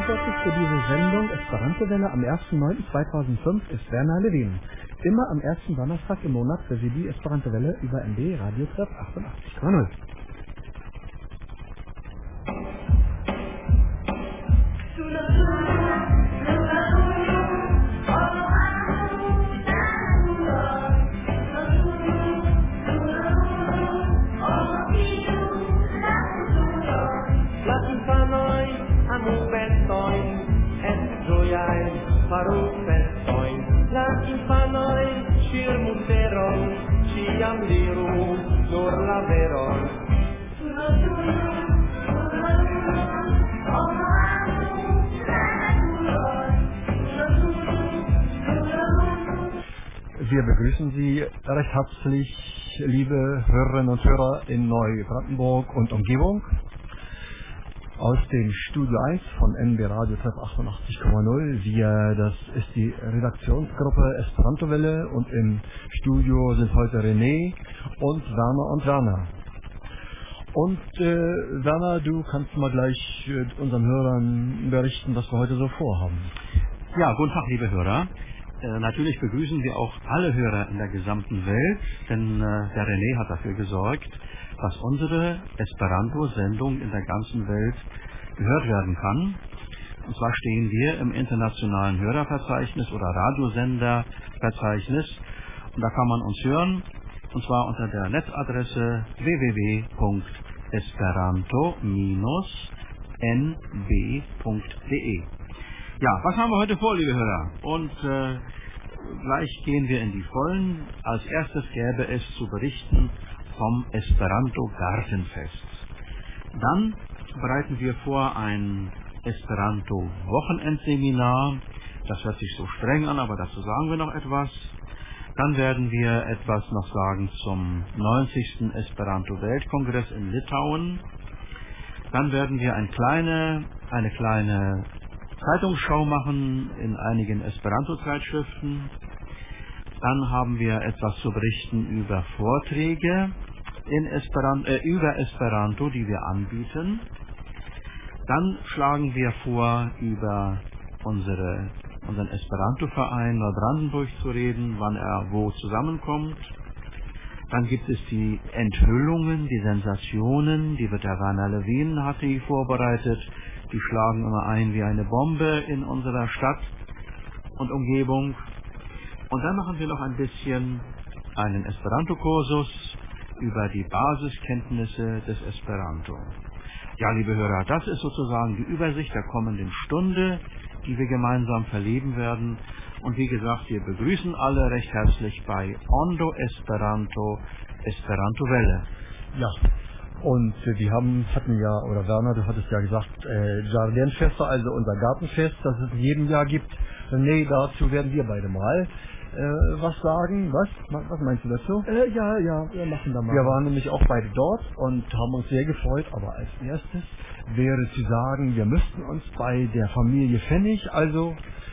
Verantwortlich für diese Sendung Esperanto-Welle am 1.9.2005 ist Werner Levin. Immer am ersten Donnerstag im Monat für Sie die Esperanto-Welle über MB Radio Treff 88,0. Farò festoin, la infanoi, shir muteron, ciam diru, nur la veron. Wir begrüßen Sie recht herzlich, liebe Hörerinnen und Hörer in Neubrandenburg und Umgebung. Aus dem Studio 1 von NB Radio Treff 88,0. Das ist die Redaktionsgruppe Esperanto-Welle und im Studio sind heute René und Werner. Und Werner, du kannst mal gleich unseren Hörern berichten, was wir heute so vorhaben. Ja, guten Tag, liebe Hörer. Natürlich begrüßen wir auch alle Hörer in der gesamten Welt, denn der René hat dafür gesorgt, dass unsere Esperanto-Sendung in der ganzen Welt gehört werden kann. Und zwar stehen wir im internationalen Hörerverzeichnis oder Radiosenderverzeichnis. Und da kann man uns hören, und zwar unter der Netzadresse www.esperanto-nb.de. Ja, was haben wir heute vor, liebe Hörer? Und gleich gehen wir in die Vollen. Als erstes gäbe es zu berichten vom Esperanto-Gartenfest. Dann bereiten wir vor ein Esperanto-Wochenendseminar. Das hört sich so streng an, aber dazu sagen wir noch etwas. Dann werden wir etwas noch sagen zum 90. Esperanto-Weltkongress in Litauen. Dann werden wir eine kleine Zeitungsschau machen in einigen Esperanto-Zeitschriften. Dann haben wir etwas zu berichten über Vorträge über Esperanto, die wir anbieten. Dann schlagen wir vor, über unseren Esperanto-Verein Neubrandenburg zu reden, wann er wo zusammenkommt. Dann gibt es die Enthüllungen, die Sensationen, die wird der Werner Levin hat die vorbereitet. Die schlagen immer ein wie eine Bombe in unserer Stadt und Umgebung. Und dann machen wir noch ein bisschen einen Esperanto-Kursus über die Basiskenntnisse des Esperanto. Ja, liebe Hörer, das ist sozusagen die Übersicht der kommenden Stunde, die wir gemeinsam verleben werden. Und wie gesagt, wir begrüßen alle recht herzlich bei Ondo Esperanto, Esperanto-Welle. Ja, und wir hatten ja, oder Werner, du hattest ja gesagt, Jardinfeste, also unser Gartenfest, das es in jedem Jahr gibt. Nee, dazu werden wir beide mal was sagen. Was meinst du dazu? Ja, wir machen da mal. Wir waren nämlich auch beide dort und haben uns sehr gefreut, aber als erstes wäre zu sagen, wir müssten uns bei der Familie Pfennig, also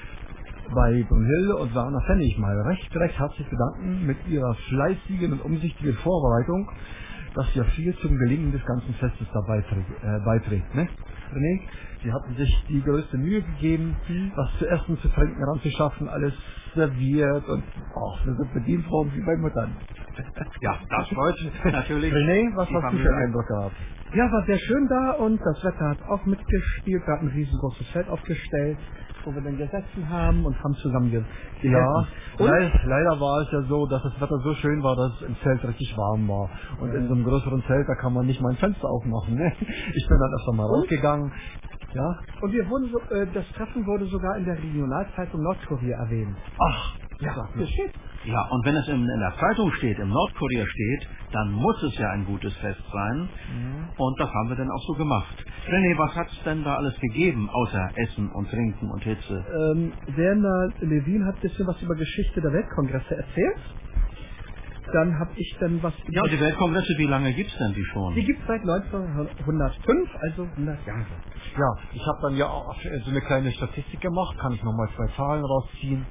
bei Brunhilde und Werner Pfennig mal recht herzlich bedanken mit ihrer fleißigen und umsichtigen Vorbereitung, dass ja viel zum Gelingen des ganzen Festes dabei beiträgt, ne? René, sie hatten sich die größte Mühe gegeben, was zu essen, zu trinken, ranzuschaffen, alles serviert und wir sind bedient worden wie bei Muttern. Ja, das freut natürlich. René, was hast du für einen Eindruck gehabt? Ja, war sehr schön da und das Wetter hat auch mitgespielt. Wir hatten ein riesengroßes Feld aufgestellt, wo wir dann gesessen haben und haben zusammen gegessen. Ja, leider war es ja so, dass das Wetter so schön war, dass es im Zelt richtig warm war. Und in so einem größeren Zelt, da kann man nicht mal ein Fenster aufmachen. Ne? Ich bin dann erst einmal rausgegangen. Ja. Und wir wurden das Treffen wurde sogar in der Regionalzeitung Nordkorea erwähnt. Ach, ja, das steht. Ja, und wenn es in der Zeitung steht, im Nordkorea steht, dann muss es ja ein gutes Fest sein. Und das haben wir dann auch so gemacht. René, was hat es denn da alles gegeben, außer Essen und Trinken und Hitze? Werner Levin hat ein bisschen was über Geschichte der Weltkongresse erzählt. Dann habe ich dann was... Ja, und die Weltkongresse, wie lange gibt's denn die schon? Die gibt's seit 1905, also 100 Jahre. Ja, ich habe dann ja auch so eine kleine Statistik gemacht, kann ich nochmal 2 Zahlen rausziehen.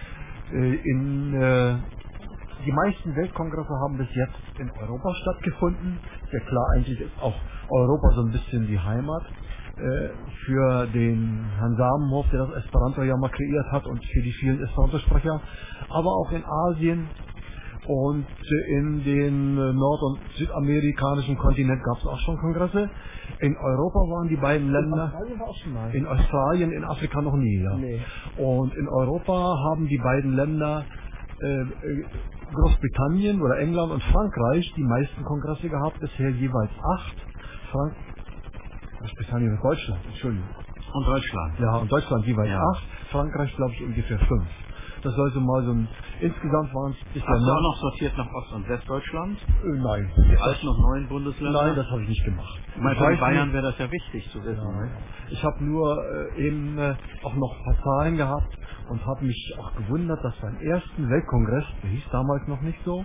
Die meisten Weltkongresse haben bis jetzt in Europa stattgefunden. Ja klar, eigentlich ist auch Europa so ein bisschen die Heimat. für den Herrn Samenhof, der das Esperanto ja mal kreiert hat, und für die vielen Esperanto-Sprecher, aber auch in Asien und in den nord- und südamerikanischen Kontinent gab es auch schon Kongresse. In Europa waren die beiden Länder, in Australien, in Afrika noch nie. Ja. Nee. Und in Europa haben die beiden Länder Großbritannien oder England und Frankreich die meisten Kongresse gehabt, bisher jeweils 8. Großbritannien und Deutschland, Entschuldigung. Und Deutschland. Ja, und Deutschland jeweils Ja. 8, Frankreich glaube ich ungefähr 5. Das sollte mal so ein, insgesamt waren es bisher Hast du auch noch sortiert nach Ost- und Westdeutschland? Nein. Die alten und neuen Bundesländer? Nein, das habe ich nicht gemacht. Ich meine, Ich für die weiß Bayern nicht- wäre das ja wichtig zu wissen. Ja, ich habe nur eben auch noch ein paar Zahlen gehabt und habe mich auch gewundert, dass beim ersten Weltkongress, der hieß damals noch nicht so,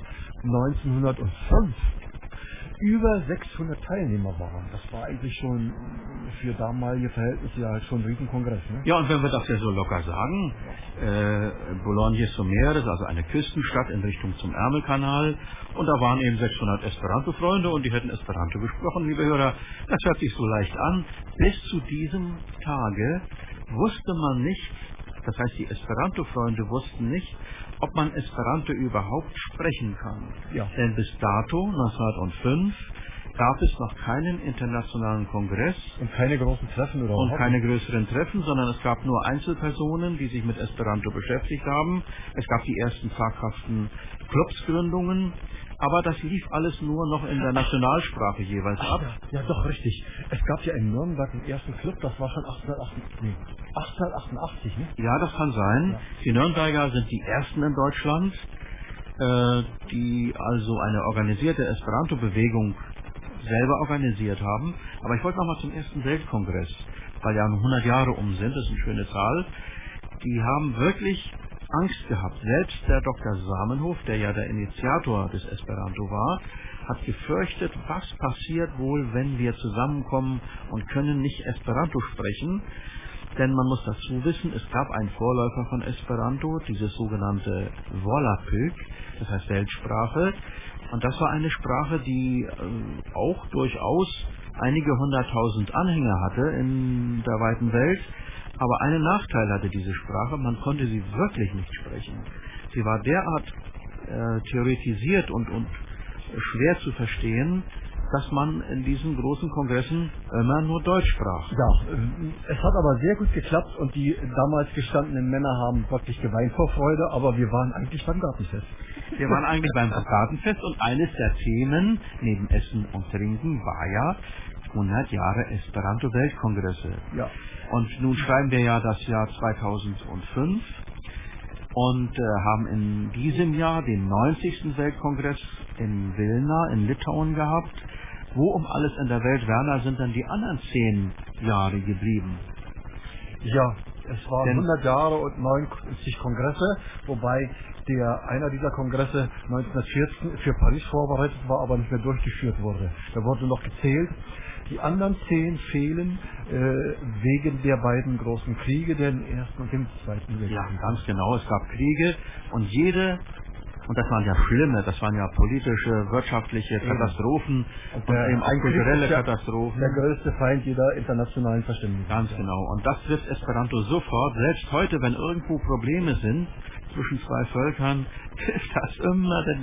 1905, über 600 Teilnehmer waren. Das war eigentlich schon für damalige Verhältnisse ja halt schon ein Riesenkongress. Ne? Ja, und wenn wir das ja so locker sagen, Boulogne-sur-Mer ist also eine Küstenstadt in Richtung zum Ärmelkanal, und da waren eben 600 Esperanto-Freunde und die hätten Esperanto gesprochen, liebe Hörer. Das hört sich so leicht an. Bis zu diesem Tage wusste man nicht, das heißt die Esperanto-Freunde wussten nicht, ob man Esperanto überhaupt sprechen kann. Ja. Denn bis dato, 1905, gab es noch keinen internationalen Kongress Und keine großen Treffen oder und überhaupt keine größeren Treffen, sondern es gab nur Einzelpersonen, die sich mit Esperanto beschäftigt haben. Es gab die ersten zaghaften Clubsgründungen, aber das lief alles nur noch in der Nationalsprache jeweils ab. Ja, doch, richtig. Es gab ja in Nürnberg den ersten Club, das war schon 1888, ne? Ja, das kann sein. Ja. Die Nürnberger sind die ersten in Deutschland, die also eine organisierte Esperanto-Bewegung selber organisiert haben. Aber ich wollte noch mal zum ersten Weltkongress, weil ja 100 Jahre sind, das ist eine schöne Zahl. Die haben wirklich Angst gehabt. Selbst der Dr. Samenhof, der ja der Initiator des Esperanto war, hat gefürchtet, was passiert wohl, wenn wir zusammenkommen und können nicht Esperanto sprechen. Denn man muss dazu wissen, es gab einen Vorläufer von Esperanto, dieses sogenannte Volapük, das heißt Weltsprache. Und das war eine Sprache, die auch durchaus einige 100.000 Anhänger hatte in der weiten Welt. Aber einen Nachteil hatte diese Sprache, man konnte sie wirklich nicht sprechen. Sie war derart theoretisiert und schwer zu verstehen, dass man in diesen großen Kongressen immer nur Deutsch sprach. Ja, es hat aber sehr gut geklappt und die damals gestandenen Männer haben wirklich geweint vor Freude, aber wir waren eigentlich beim Gartenfest. Wir waren eigentlich beim Gartenfest und eines der Themen neben Essen und Trinken war ja 100 Jahre Esperanto-Weltkongresse. Ja. Und nun schreiben wir ja das Jahr 2005 und haben in diesem Jahr den 90. Weltkongress in Vilna in Litauen gehabt. Wo um alles in der Welt, Werner, sind dann die anderen 10 Jahre geblieben? Ja, es waren 100 Jahre und 90 Kongresse, wobei einer dieser Kongresse 1914 für Paris vorbereitet war, aber nicht mehr durchgeführt wurde. Da wurde noch gezählt. Die anderen 10 fehlen wegen der beiden großen Kriege, den Ersten und den Zweiten Weltkrieg. Ja, ganz genau. Es gab Kriege und und das waren ja schlimme, das waren ja politische, wirtschaftliche Katastrophen und eben auch kulturelle Katastrophen. Der größte Feind jeder internationalen Verständigung. Ganz genau. Und das trifft Esperanto sofort. Selbst heute, wenn irgendwo Probleme sind zwischen zwei Völkern, trifft das immer der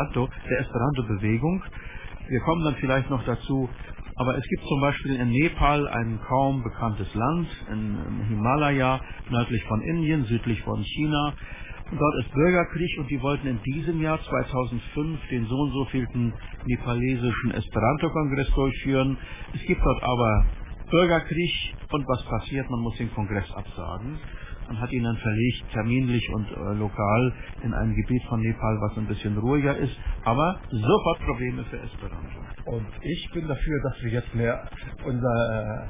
Esperanto-Bewegung. Wir kommen dann vielleicht noch dazu. Aber es gibt zum Beispiel in Nepal ein kaum bekanntes Land, im Himalaya, nördlich von Indien, südlich von China. Und dort ist Bürgerkrieg und die wollten in diesem Jahr 2005 den so und so vielten nepalesischen Esperanto-Kongress durchführen. Es gibt dort aber Bürgerkrieg und was passiert? Man muss den Kongress absagen. Man hat ihn dann verlegt, terminlich und lokal, in ein Gebiet von Nepal, was ein bisschen ruhiger ist, aber sofort Probleme für Esperanto. Und ich bin dafür, dass wir jetzt mehr unser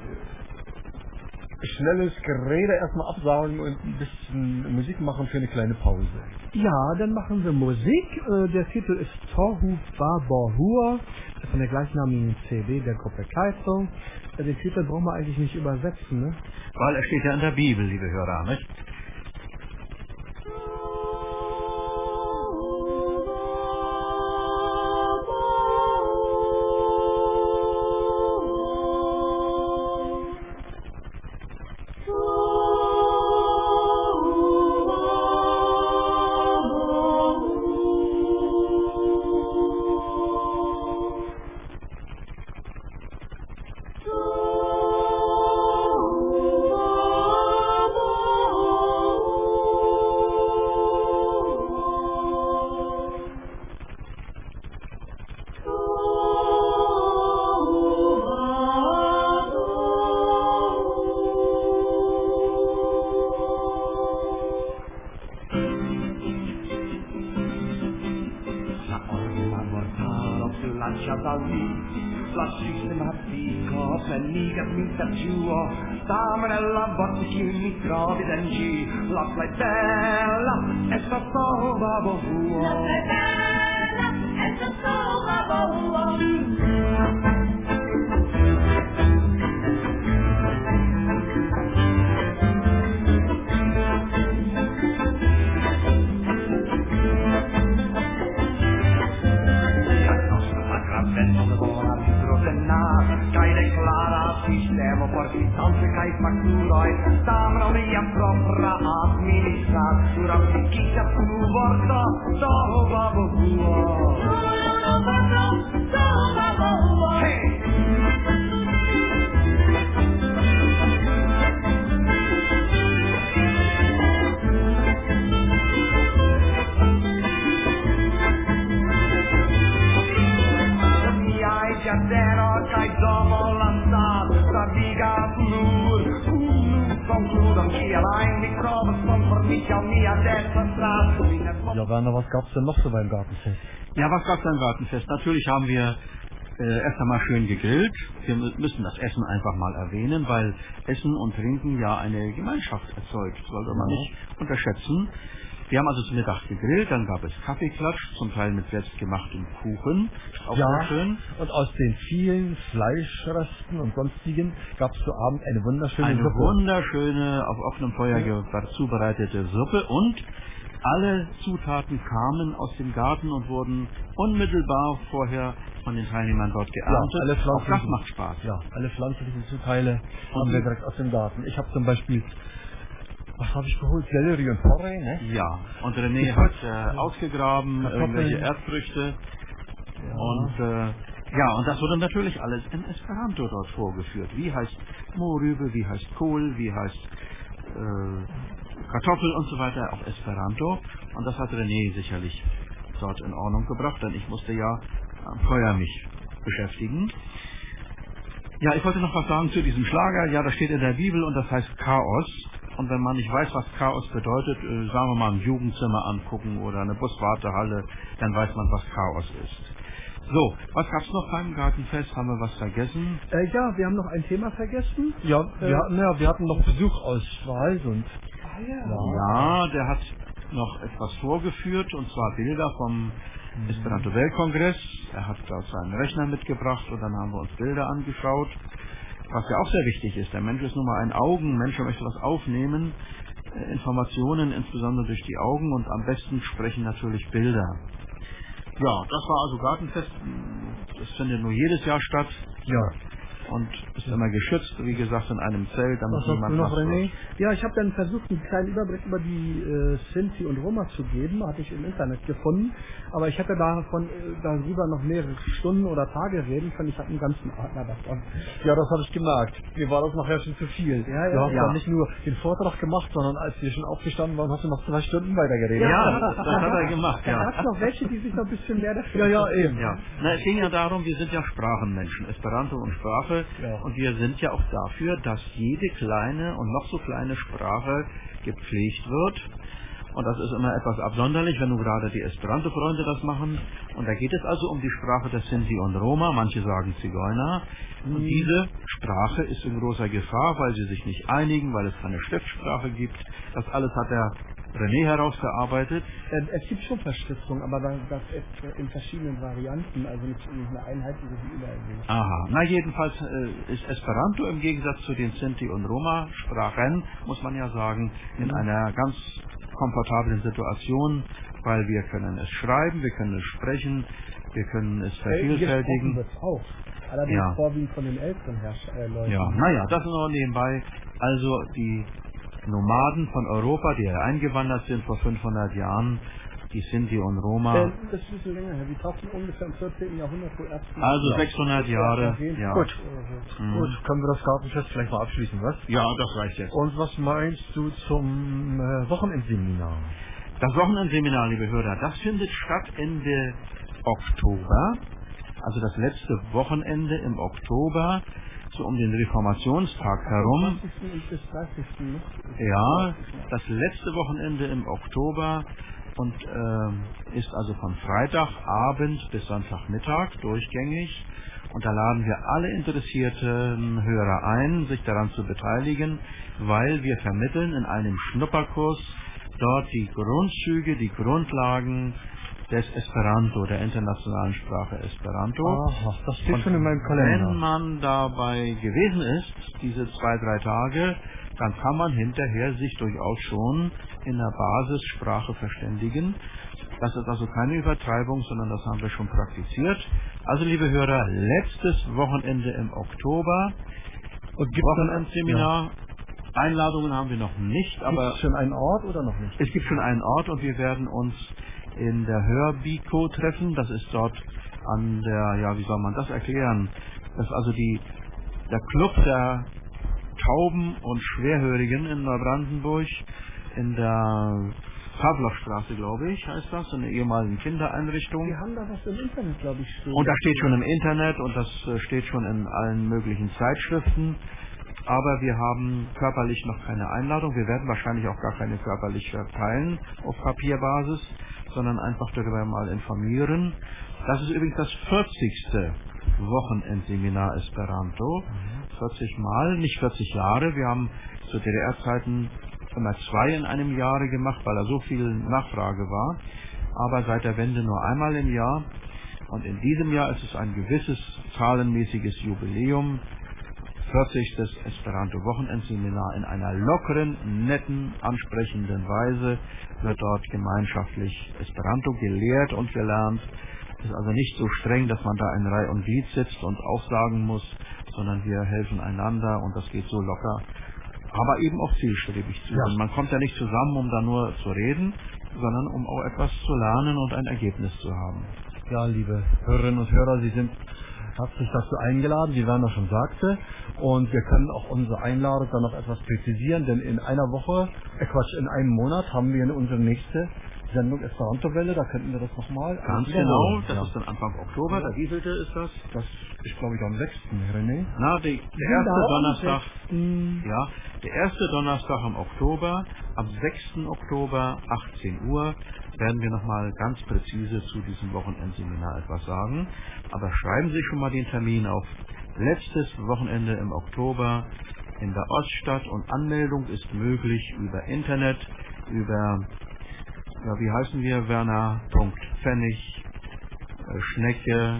schnelles Gerede erstmal absagen und ein bisschen Musik machen für eine kleine Pause. Ja, dann machen wir Musik. Der Titel ist Tohu Babohua, von der gleichnamigen CD der Gruppe Kaisung. Den Titel brauchen wir eigentlich nicht übersetzen, ne? Weil er steht ja in der Bibel, liebe Hörer, nicht? salì, la sistema dico, per mica mi sta giù, damerella botte che mi trovi d'angi, la play bella, e sta solo babo huo. La play bella, e sta solo babo huo. Sistema portitanze kai facturoi stamra mia propria amministrat durante chi c'ha più vorta solo babo huo hey Giardino kai dopo lanzato sta viga flur concludo anch'io allein mi trovo von mich auf mir destra Straße. Ja, Werner, was gab's denn noch so beim Gartenfest? Ja, was gab's beim Gartenfest? Natürlich haben wir erst einmal schön gegrillt. Wir müssen das Essen einfach mal erwähnen, weil Essen und Trinken ja eine Gemeinschaft erzeugt. Das sollte man nicht unterschätzen. Wir haben also zu Mittag gegrillt, dann gab es Kaffeeklatsch, zum Teil mit selbstgemachtem Kuchen. Auch sehr schön. Und aus den vielen Fleischresten und sonstigen gab es zu Abend eine wunderschöne Suppe. Wunderschöne, auf offenem Feuer zubereitete Suppe und alle Zutaten kamen aus dem Garten und wurden unmittelbar vorher von den Teilnehmern dort geerntet. Ja, alle pflanzlichen, auch das macht Spaß. Ja, alle pflanzlichen Zutaten haben wir direkt aus dem Garten. Ich habe zum Beispiel, was habe ich geholt? Sellerie und Porree, ne? Ja, und René hat ausgegraben, irgendwelche Erdfrüchte. Ja. Und und das wurde natürlich alles in Esperanto dort vorgeführt. Wie heißt Mohrrübe, wie heißt Kohl, wie heißt Kartoffel und so weiter auf Esperanto. Und das hat René sicherlich dort in Ordnung gebracht, denn ich musste ja am Feuer mich beschäftigen. Ja, ich wollte noch was sagen zu diesem Schlager. Ja, das steht in der Bibel und das heißt Chaos. Und wenn man nicht weiß, was Chaos bedeutet, sagen wir mal ein Jugendzimmer angucken oder eine Buswartehalle, dann weiß man, was Chaos ist. So, was gab's noch beim Gartenfest? Haben wir was vergessen? Ja, wir haben noch ein Thema vergessen. Ja, wir hatten noch Besuch aus Stralsund. Ja, der hat noch etwas vorgeführt, und zwar Bilder vom Esperanto-Weltkongress. Er hat da seinen Rechner mitgebracht und dann haben wir uns Bilder angeschaut. Was ja auch sehr wichtig ist. Der Mensch ist nun mal ein Augenmensch, er möchte was aufnehmen, Informationen insbesondere durch die Augen, und am besten sprechen natürlich Bilder. Ja, das war also Gartenfest. Das findet nur jedes Jahr statt. Ja. Und ist immer geschützt, wie gesagt, in einem Zelt, damit niemand noch, René? Ja, ich habe dann versucht, einen kleinen Überblick über die Sinti und Roma zu geben, hatte ich im Internet gefunden, aber ich hätte darüber noch mehrere Stunden oder Tage reden können, ich habe einen ganzen Ordner davon. Ja, das habe ich gemerkt. Mir war das nachher schon zu viel. Du hast ja nicht nur den Vortrag gemacht, sondern als wir schon aufgestanden waren, hast du noch 2 Stunden weitergeredet. Ja, das hat er gemacht, ja. Da gab es noch welche, die sich noch ein bisschen mehr dafür... Ja, eben. Ja. Na, es ging ja darum, wir sind ja Sprachenmenschen, Esperanto und Sprache. Ja. Und wir sind ja auch dafür, dass jede kleine und noch so kleine Sprache gepflegt wird. Und das ist immer etwas absonderlich, wenn nun gerade die Esperanto-Freunde das machen. Und da geht es also um die Sprache der Sinti und Roma, manche sagen Zigeuner. Und diese Sprache ist in großer Gefahr, weil sie sich nicht einigen, weil es keine Schriftsprache gibt. Das alles hat der René herausgearbeitet. Es gibt schon Verschriftungen, aber das ist in verschiedenen Varianten, also nicht eine einheitliche, die überall gilt. Aha, na jedenfalls ist Esperanto im Gegensatz zu den Sinti und Roma-Sprachen, muss man ja sagen, in einer ganz komfortablen Situation, weil wir können es schreiben, wir können es sprechen, wir können es vervielfältigen. Wird's auch. Allerdings vorwiegend von den älteren Leuten. Ja, naja, das nur nebenbei. Also die Nomaden von Europa, die hier eingewandert sind vor 500 Jahren, die Sinti und Roma. Das ist ein bisschen länger her. Die tauchten ungefähr im 14. Jahrhundert zuerst. Also 600 Jahre. Ja. Gut, können wir das Gartenfest vielleicht mal abschließen, was? Ja, das reicht jetzt. Und was meinst du zum Wochenendseminar? Das Wochenendseminar, liebe Hörer, das findet statt Ende Oktober. Also das letzte Wochenende im Oktober, so um den Reformationstag herum. Bis 30. Ja, das letzte Wochenende im Oktober. und ist also von Freitagabend bis Sonntagmittag durchgängig. Und da laden wir alle interessierten Hörer ein, sich daran zu beteiligen, weil wir vermitteln in einem Schnupperkurs dort die Grundzüge, die Grundlagen des Esperanto, der internationalen Sprache Esperanto. Aha, das steht schon in meinem Kalender. Wenn man dabei gewesen ist, diese 2-3 Tage, dann kann man hinterher sich durchaus schon in der Basissprache verständigen. Das ist also keine Übertreibung, sondern das haben wir schon praktiziert. Also, liebe Hörer, letztes Wochenende im Oktober, Und gibt es Wochenendseminar. Ja. Einladungen haben wir noch nicht, aber Gibt es schon einen Ort oder noch nicht? es gibt schon einen Ort und wir werden uns in der Hörbiko treffen. Das ist dort an der, ja, wie soll man das erklären? Das ist also der Club der Tauben und Schwerhörigen in Neubrandenburg in der Pavlovstraße, glaube ich, heißt das, in der ehemaligen Kindereinrichtung. Wir haben da was im Internet, glaube ich, stehen. Und das steht schon im Internet und das steht schon in allen möglichen Zeitschriften. Aber wir haben körperlich noch keine Einladung. Wir werden wahrscheinlich auch gar keine körperlich verteilen auf Papierbasis, sondern einfach darüber mal informieren. Das ist übrigens das 40. Wochenendseminar Esperanto. 40 Mal, nicht 40 Jahre. Wir haben zu DDR-Zeiten immer 2 in einem Jahre gemacht, weil da so viel Nachfrage war. Aber seit der Wende nur einmal im Jahr. Und in diesem Jahr ist es ein gewisses zahlenmäßiges Jubiläum. 40. Esperanto-Wochenendseminar in einer lockeren, netten, ansprechenden Weise wird dort gemeinschaftlich Esperanto gelehrt und gelernt. Es ist also nicht so streng, dass man da in Reihe und Glied sitzt und aufsagen muss, sondern wir helfen einander und das geht so locker, aber eben auch zielstrebig zu. Ja. Und man kommt ja nicht zusammen, um da nur zu reden, sondern um auch etwas zu lernen und ein Ergebnis zu haben. Ja, liebe Hörerinnen und Hörer, Sie sind herzlich dazu eingeladen, wie Werner schon sagte. Und wir können auch unsere Einladung dann noch etwas präzisieren, denn in einer Woche, in einem Monat haben wir unsere nächste Sendung Esperanto-Welle, da könnten wir das nochmal. Ganz genau, das ist dann Anfang Oktober, der wievielte ist das? Das ist, glaube ich, am 6. René. Na, der erste Donnerstag, ja, der erste Donnerstag im Oktober, am 6. Oktober, 18 Uhr, werden wir nochmal ganz präzise zu diesem Wochenendseminar etwas sagen. Aber schreiben Sie schon mal den Termin auf. Letztes Wochenende im Oktober in der Oststadt und Anmeldung ist möglich über Internet, über, ja, wie heißen wir, Werner.Pfennig, Schnecke,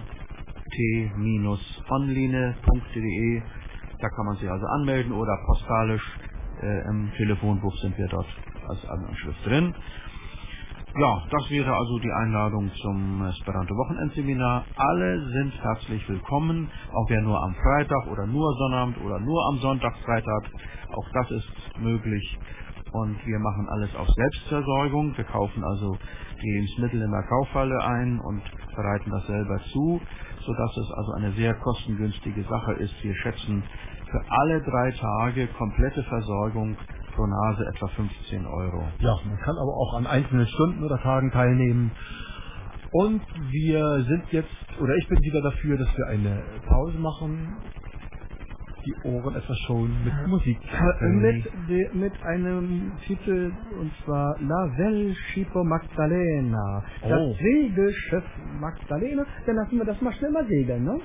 t-online.de. Da kann man sich also anmelden oder postalisch im Telefonbuch sind wir dort als Anschrift drin. Ja, das wäre also die Einladung zum Esperanto-Wochenendseminar. Alle sind herzlich willkommen, auch wer nur am Freitag oder nur Sonnabend oder nur am Sonntag Freitag, auch das ist möglich. Und wir machen alles auf Selbstversorgung. Wir kaufen also die Lebensmittel in der Kaufhalle ein und bereiten das selber zu, sodass es also eine sehr kostengünstige Sache ist. Wir schätzen für alle 3 Tage komplette Versorgung pro Nase etwa 15 €. Ja, man kann aber auch an einzelnen Stunden oder Tagen teilnehmen. Und wir sind jetzt, oder ich bin wieder dafür, dass wir eine Pause machen. Die Ohren etwas schon mit Musik. Mit einem Titel, und zwar La Belle Schipo Magdalena. Das Segelschiff Magdalena. Dann lassen wir das mal schnell mal segeln, ne?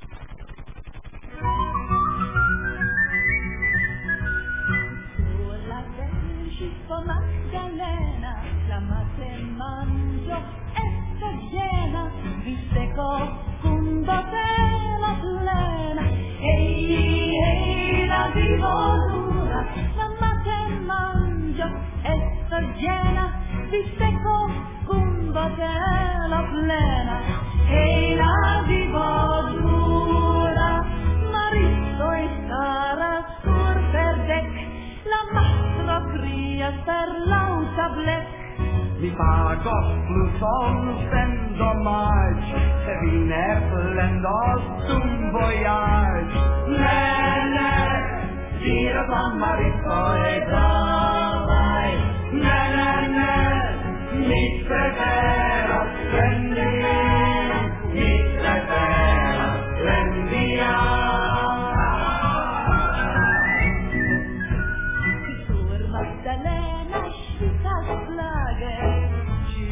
Magdalena, chiamate mangio e stagiena, visteco con batela plena, ehi, la vivo dura, chiamate mangio e stagiena, visteco con batela plena, ehi, la vivo dura, marito e cara sur per deck, la mastra cria per lauta blek. Mi pagos blusons en dommage, se vi nerflendos zum voyage. Ne, tira van marito e davai. Ne, mi preferas prendia, mi preferas prendia. Magdalena, świta flagę, ci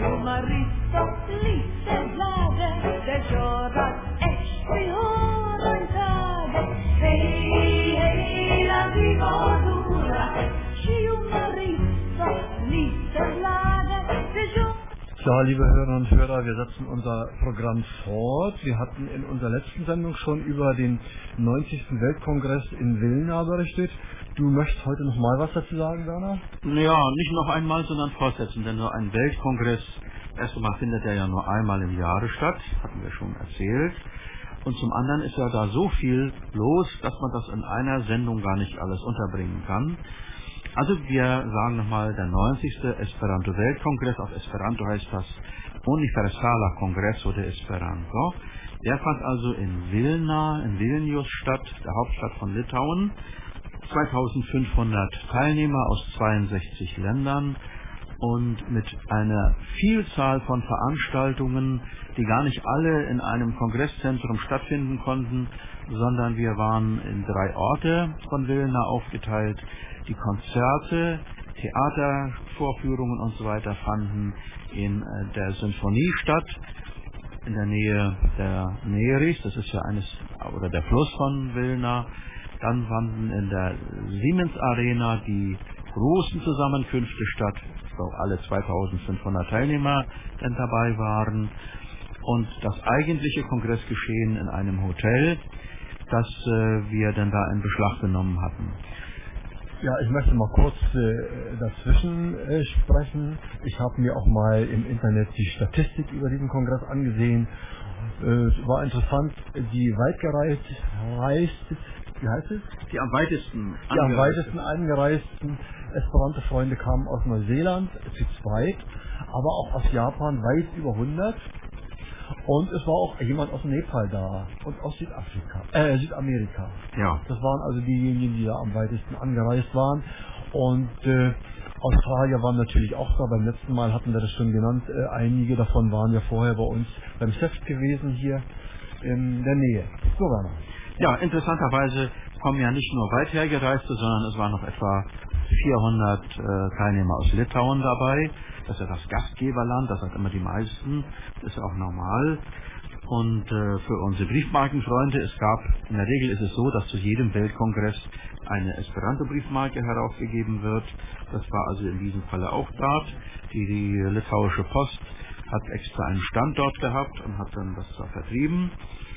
Ja, liebe Hörerinnen und Hörer, wir setzen unser Programm fort. Wir hatten in unserer letzten Sendung schon über den 90. Weltkongress in Vilna berichtet. Du möchtest heute noch mal was dazu sagen, Werner? Ja, nicht noch einmal, sondern fortsetzen, denn so ein Weltkongress, erst einmal findet er ja nur einmal im Jahre statt, hatten wir schon erzählt. Und zum anderen ist ja da so viel los, dass man das in einer Sendung gar nicht alles unterbringen kann. Also wir sagen nochmal, der 90. Esperanto-Weltkongress, auf Esperanto heißt das Universala Congresso de Esperanto. Der fand also in Vilna, in Vilnius statt, der Hauptstadt von Litauen. 2500 Teilnehmer aus 62 Ländern und mit einer Vielzahl von Veranstaltungen, die gar nicht alle in einem Kongresszentrum stattfinden konnten, sondern wir waren in 3 Orte von Vilna aufgeteilt. Die Konzerte, Theatervorführungen und so weiter fanden in der Sinfonie statt, in der Nähe der Neris, das ist ja der Fluss von Vilna. Dann fanden in der Siemens Arena die großen Zusammenkünfte statt, wo alle 2500 Teilnehmer dann dabei waren. Und das eigentliche Kongressgeschehen in einem Hotel, das wir dann da in Beschlag genommen hatten. Ja, ich möchte mal kurz dazwischen sprechen. Ich habe mir auch mal im Internet die Statistik über diesen Kongress angesehen. Es war interessant, die am weitesten angereisten Esperanto-Freunde kamen aus Neuseeland zu 2, aber auch aus Japan weit über 100. Und es war auch jemand aus Nepal da und aus Südamerika. Ja. Das waren also diejenigen, die da am weitesten angereist waren. Und Australier waren natürlich auch da. Beim letzten Mal hatten wir das schon genannt. Einige davon waren ja vorher bei uns beim SEFT gewesen hier in der Nähe. So, Werner. Ja, interessanterweise kommen ja nicht nur weit hergereiste, sondern es waren noch etwa 400 Teilnehmer aus Litauen dabei. Das ist ja das Gastgeberland, das hat immer die meisten, das ist auch normal. Und für unsere Briefmarkenfreunde, in der Regel ist es so, dass zu jedem Weltkongress eine Esperanto-Briefmarke herausgegeben wird. Das war also in diesem Falle auch dort. Die litauische Post hat extra einen Stand dort gehabt und hat dann das da vertrieben.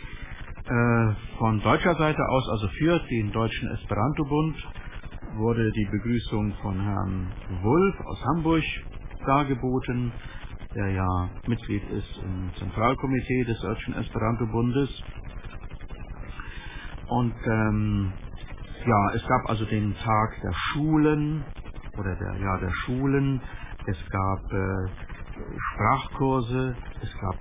Von deutscher Seite aus, also für den Deutschen Esperanto-Bund, wurde die Begrüßung von Herrn Wulff aus Hamburg dargeboten, der ja Mitglied ist im Zentralkomitee des Deutschen Esperanto-Bundes. Und es gab also den Tag der Schulen, der Schulen, es gab Sprachkurse, es gab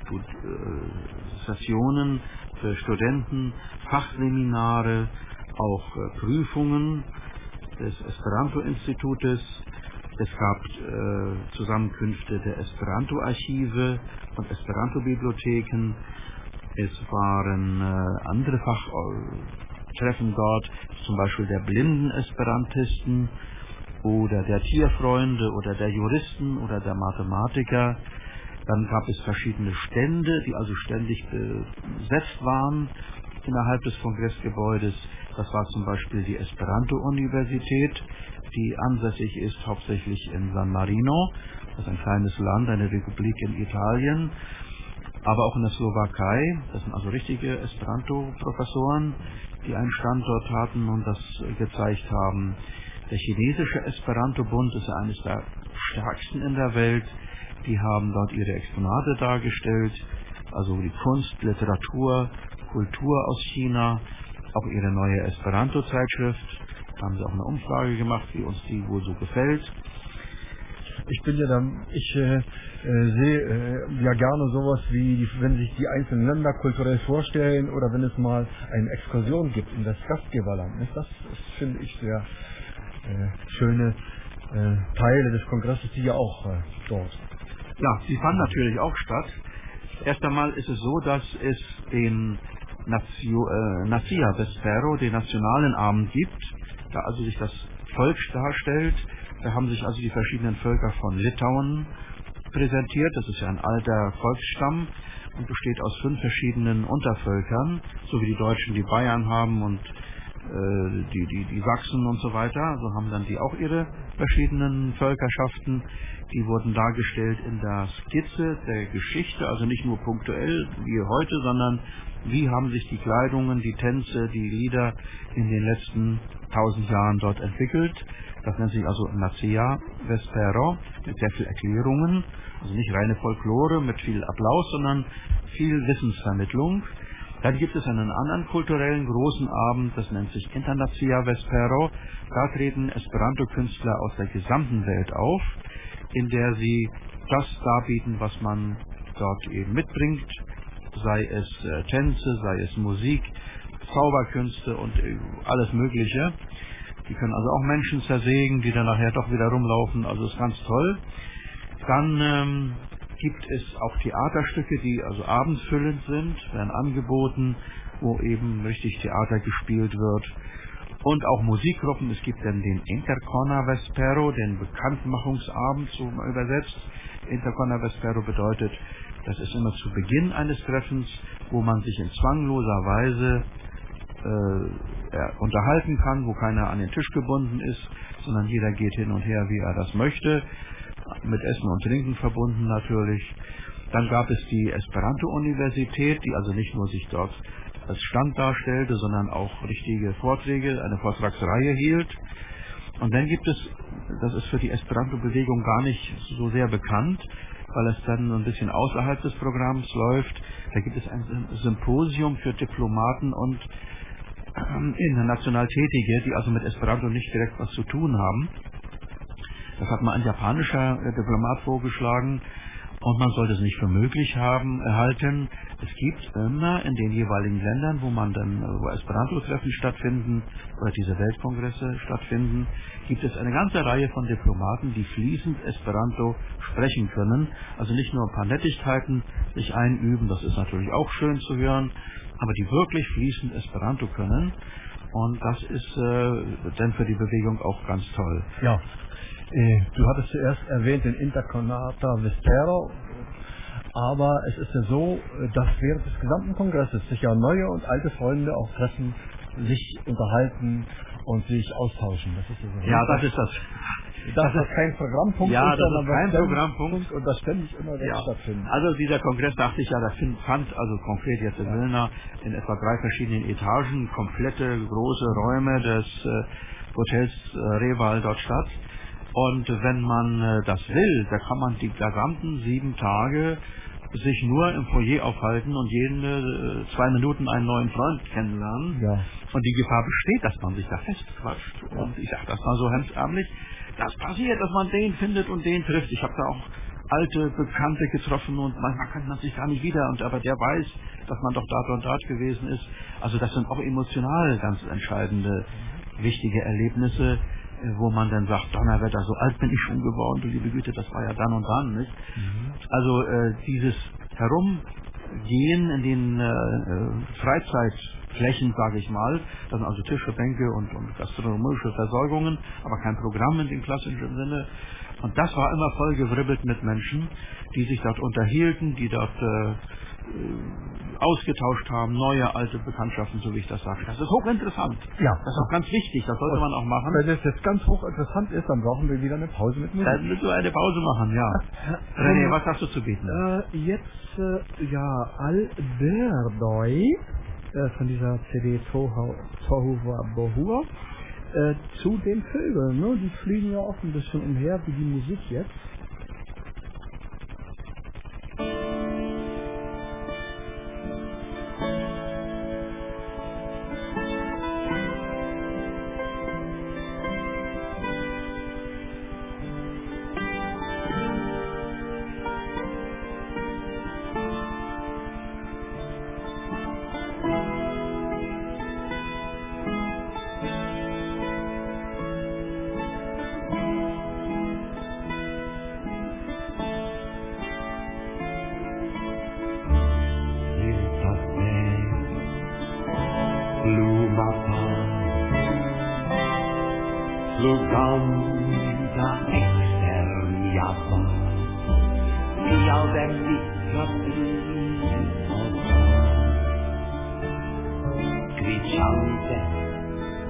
Sessionen für Studenten, Fachseminare, auch Prüfungen des Esperanto-Institutes. Es gab Zusammenkünfte der Esperanto-Archive und Esperanto-Bibliotheken. Es waren andere Fachtreffen dort, zum Beispiel der blinden Esperantisten oder der Tierfreunde oder der Juristen oder der Mathematiker. Dann gab es verschiedene Stände, die also ständig besetzt waren innerhalb des Kongressgebäudes. Das war zum Beispiel die Esperanto-Universität, die ansässig ist hauptsächlich in San Marino. Das ist ein kleines Land, eine Republik in Italien, aber auch in der Slowakei. Das sind also richtige Esperanto-Professoren, die einen Standort hatten und das gezeigt haben. Der chinesische Esperanto-Bund ist ja eines der stärksten in der Welt. Die haben dort ihre Exponate dargestellt, also die Kunst, Literatur, Kultur aus China, auch ihre neue Esperanto-Zeitschrift. Da haben sie auch eine Umfrage gemacht, wie uns die wohl so gefällt. Ich sehe ja gerne sowas wie, wenn sich die einzelnen Länder kulturell vorstellen oder wenn es mal eine Exkursion gibt in das Gastgeberland. Nicht? Das finde ich sehr schöne Teile des Kongresses, die ja auch dort. Ja, die fanden natürlich auch statt. Erst einmal ist es so, dass es den Nacia Vespero, den nationalen Abend gibt, da also sich das Volk darstellt. Da haben sich also die verschiedenen Völker von Litauen präsentiert. Das ist ja ein alter Volksstamm und besteht aus 5 verschiedenen Untervölkern, so wie die Deutschen die Bayern haben und die Sachsen und so weiter. So haben dann die auch ihre verschiedenen Völkerschaften. Die wurden dargestellt in der Skizze der Geschichte, also nicht nur punktuell wie heute, sondern wie haben sich die Kleidungen, die Tänze, die Lieder in den letzten 1000 Jahren dort entwickelt. Das nennt sich also Nacea Vespero, mit sehr viel Erklärungen, also nicht reine Folklore mit viel Applaus, sondern viel Wissensvermittlung. Dann gibt es einen anderen kulturellen großen Abend, das nennt sich Internacia Vespero. Da treten Esperanto-Künstler aus der gesamten Welt auf, in der sie das darbieten, was man dort eben mitbringt, sei es Tänze, sei es Musik, Zauberkünste und alles Mögliche. Die können also auch Menschen zersägen, die dann nachher doch wieder rumlaufen, also ist ganz toll. Dann gibt es auch Theaterstücke, die also abendfüllend sind, werden angeboten, wo eben richtig Theater gespielt wird. Und auch Musikgruppen, es gibt dann den Intercona Vespero, den Bekanntmachungsabend, so mal übersetzt. Intercona Vespero bedeutet, das ist immer zu Beginn eines Treffens, wo man sich in zwangloser Weise unterhalten kann, wo keiner an den Tisch gebunden ist, sondern jeder geht hin und her, wie er das möchte, mit Essen und Trinken verbunden natürlich. Dann gab es die Esperanto-Universität, die also nicht nur sich dort als Stand darstellte, sondern auch richtige Vorträge, eine Vortragsreihe hielt. Und dann gibt es, das ist für die Esperanto-Bewegung gar nicht so sehr bekannt, weil es dann ein bisschen außerhalb des Programms läuft, da gibt es ein Symposium für Diplomaten und international Tätige, die also mit Esperanto nicht direkt was zu tun haben. Das hat mal ein japanischer Diplomat vorgeschlagen und man sollte es nicht für möglich erhalten. Es gibt immer in den jeweiligen Ländern, wo Esperanto-Treffen stattfinden oder diese Weltkongresse stattfinden, gibt es eine ganze Reihe von Diplomaten, die fließend Esperanto sprechen können. Also nicht nur ein paar Nettigkeiten sich einüben, das ist natürlich auch schön zu hören, aber die wirklich fließend Esperanto können. Und das ist dann für die Bewegung auch ganz toll. Ja. Du hattest zuerst erwähnt den Interconata Vespero, aber es ist ja so, dass während des gesamten Kongresses sich ja neue und alte Freunde auch treffen, sich unterhalten und sich austauschen. Das ist so. Ja, das ist das. Dass das kein Programmpunkt ja, ist, das sondern ist kein Programmpunkt und das ständig immer wieder stattfindet. Also dieser Kongress, dachte ich ja, das fand also konkret jetzt in Wilna in etwa 3 verschiedenen Etagen, komplette große Räume des Hotels Reval dort statt. Und wenn man das will, da kann man die gesamten 7 Tage sich nur im Foyer aufhalten und jede 2 Minuten einen neuen Freund kennenlernen. Ja. Und die Gefahr besteht, dass man sich da festquatscht. Ja. Und ich sage das mal so hemdsärmlich, das passiert, dass man den findet und den trifft. Ich habe da auch alte Bekannte getroffen und manchmal kennt man sich gar nicht wieder. Aber der weiß, dass man doch dort und dort gewesen ist. Also das sind auch emotional ganz entscheidende, wichtige Erlebnisse, wo man dann sagt, Donnerwetter, so alt bin ich schon geworden, du liebe Güte, das war ja dann und dann, nicht? Also dieses Herumgehen in den Freizeitflächen, sage ich mal, das sind also Tische, Bänke und gastronomische Versorgungen, aber kein Programm in dem klassischen Sinne. Und das war immer voll gewribbelt mit Menschen, die sich dort unterhielten, die dort ausgetauscht haben, neue, alte Bekanntschaften, so wie ich das sage. Das ist hochinteressant. Ja. Das ist auch ganz wichtig, das sollte man auch machen. Wenn es jetzt ganz hochinteressant ist, dann brauchen wir wieder eine Pause mit Musik. Dann müssen wir eine Pause machen, ja. René, was hast du zu bieten? Jetzt, Alberdoi von dieser CD Tohuwa Bohua zu den Vögeln. Ne? Die fliegen ja auch ein bisschen umher, wie die Musik jetzt.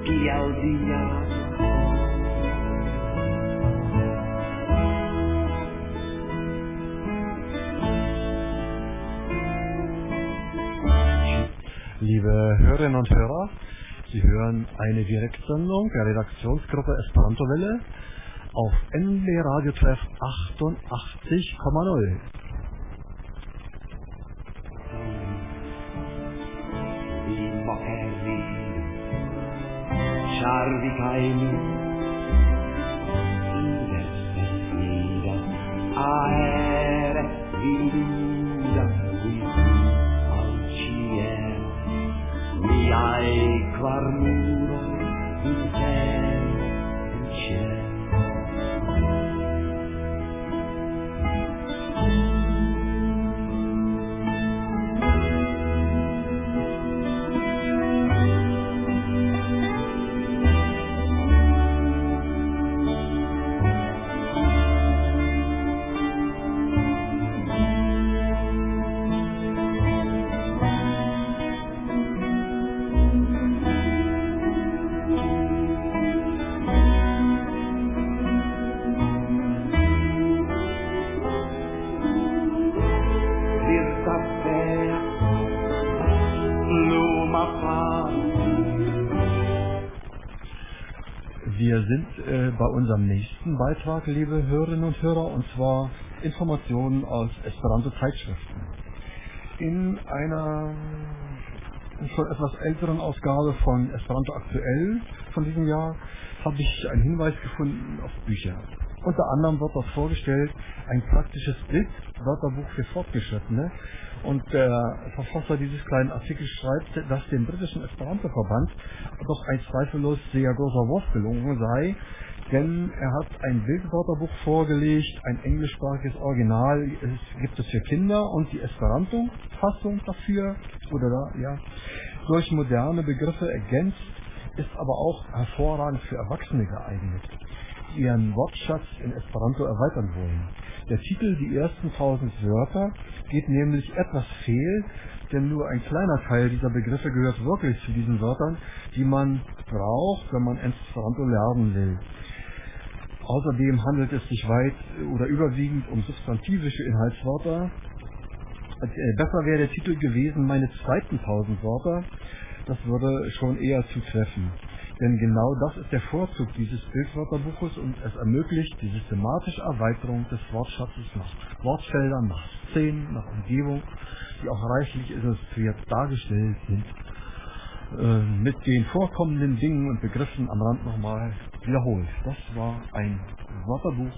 kiel dia. Liebe Hörerinnen und Hörer, Sie hören eine Direktsendung der Redaktionsgruppe Esperanto Welle auf NB Radio Treff 88,0. Wir sind bei unserem nächsten Beitrag, liebe Hörerinnen und Hörer, und zwar Informationen aus Esperanto-Zeitschriften. In einer schon etwas älteren Ausgabe von Esperanto aktuell von diesem Jahr habe ich einen Hinweis gefunden auf Bücher. Unter anderem wird dort vorgestellt ein praktisches Bildwörterbuch für Fortgeschrittene. Und der Verfasser dieses kleinen Artikels schreibt, dass dem britischen Esperanto-Verband doch ein zweifellos sehr großer Wurf gelungen sei, denn er hat ein Bildwörterbuch vorgelegt, ein englischsprachiges Original gibt es für Kinder und die Esperanto-Fassung dafür, durch moderne Begriffe ergänzt, ist aber auch hervorragend für Erwachsene geeignet, die ihren Wortschatz in Esperanto erweitern wollen. Der Titel Die ersten 1000 Wörter geht nämlich etwas fehl, denn nur ein kleiner Teil dieser Begriffe gehört wirklich zu diesen Wörtern, die man braucht, wenn man Esperanto lernen will. Außerdem handelt es sich weit oder überwiegend um substantivische Inhaltswörter. Besser wäre der Titel gewesen, meine zweiten 1000 Wörter. Das würde schon eher zutreffen. Denn genau das ist der Vorzug dieses Bildwörterbuches und es ermöglicht die systematische Erweiterung des Wortschatzes nach Wortfeldern, nach Szenen, nach Umgebung, die auch reichlich illustriert dargestellt sind. Mit den vorkommenden Dingen und Begriffen am Rand nochmal wiederholt. Das war ein Wörterbuch,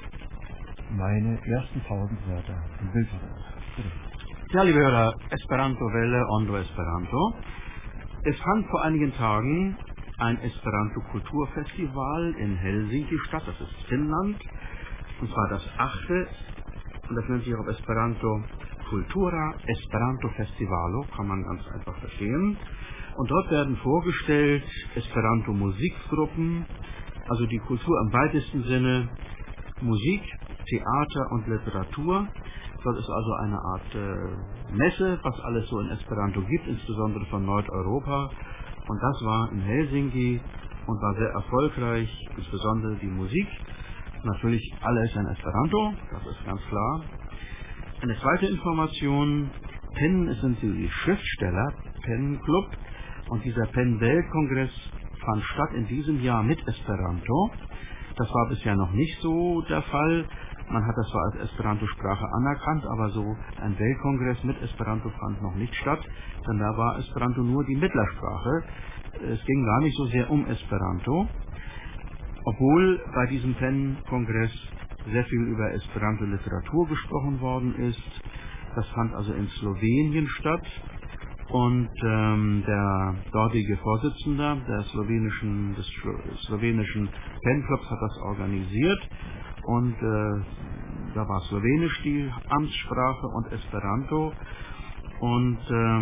meine ersten 1000 Wörter, ein Bildwörterbuch. Ja, liebe Hörer, Esperanto Welle, Ondo Esperanto. Es fand vor einigen Tagen ein Esperanto-Kulturfestival in Helsinki statt, das ist Finnland, und zwar das 8. und das nennt sich auf Esperanto Cultura Esperanto Festivalo, kann man ganz einfach verstehen. Und dort werden vorgestellt Esperanto-Musikgruppen, also die Kultur im weitesten Sinne, Musik, Theater und Literatur. Das ist also eine Art Messe, was alles so in Esperanto gibt, insbesondere von Nordeuropa. Und das war in Helsinki und war sehr erfolgreich, insbesondere die Musik. Natürlich alles in Esperanto, das ist ganz klar. Eine zweite Information, PEN sind die Schriftsteller, PEN-Club. Und dieser PEN-Weltkongress fand statt in diesem Jahr mit Esperanto. Das war bisher noch nicht so der Fall. Man hat das zwar als Esperanto-Sprache anerkannt, aber so ein Weltkongress mit Esperanto fand noch nicht statt, denn da war Esperanto nur die Mittlersprache. Es ging gar nicht so sehr um Esperanto, obwohl bei diesem PEN-Kongress sehr viel über Esperanto-Literatur gesprochen worden ist. Das fand also in Slowenien statt und der dortige Vorsitzende des slowenischen PEN-Clubs hat das organisiert. Und da war Slowenisch die Amtssprache und Esperanto. Und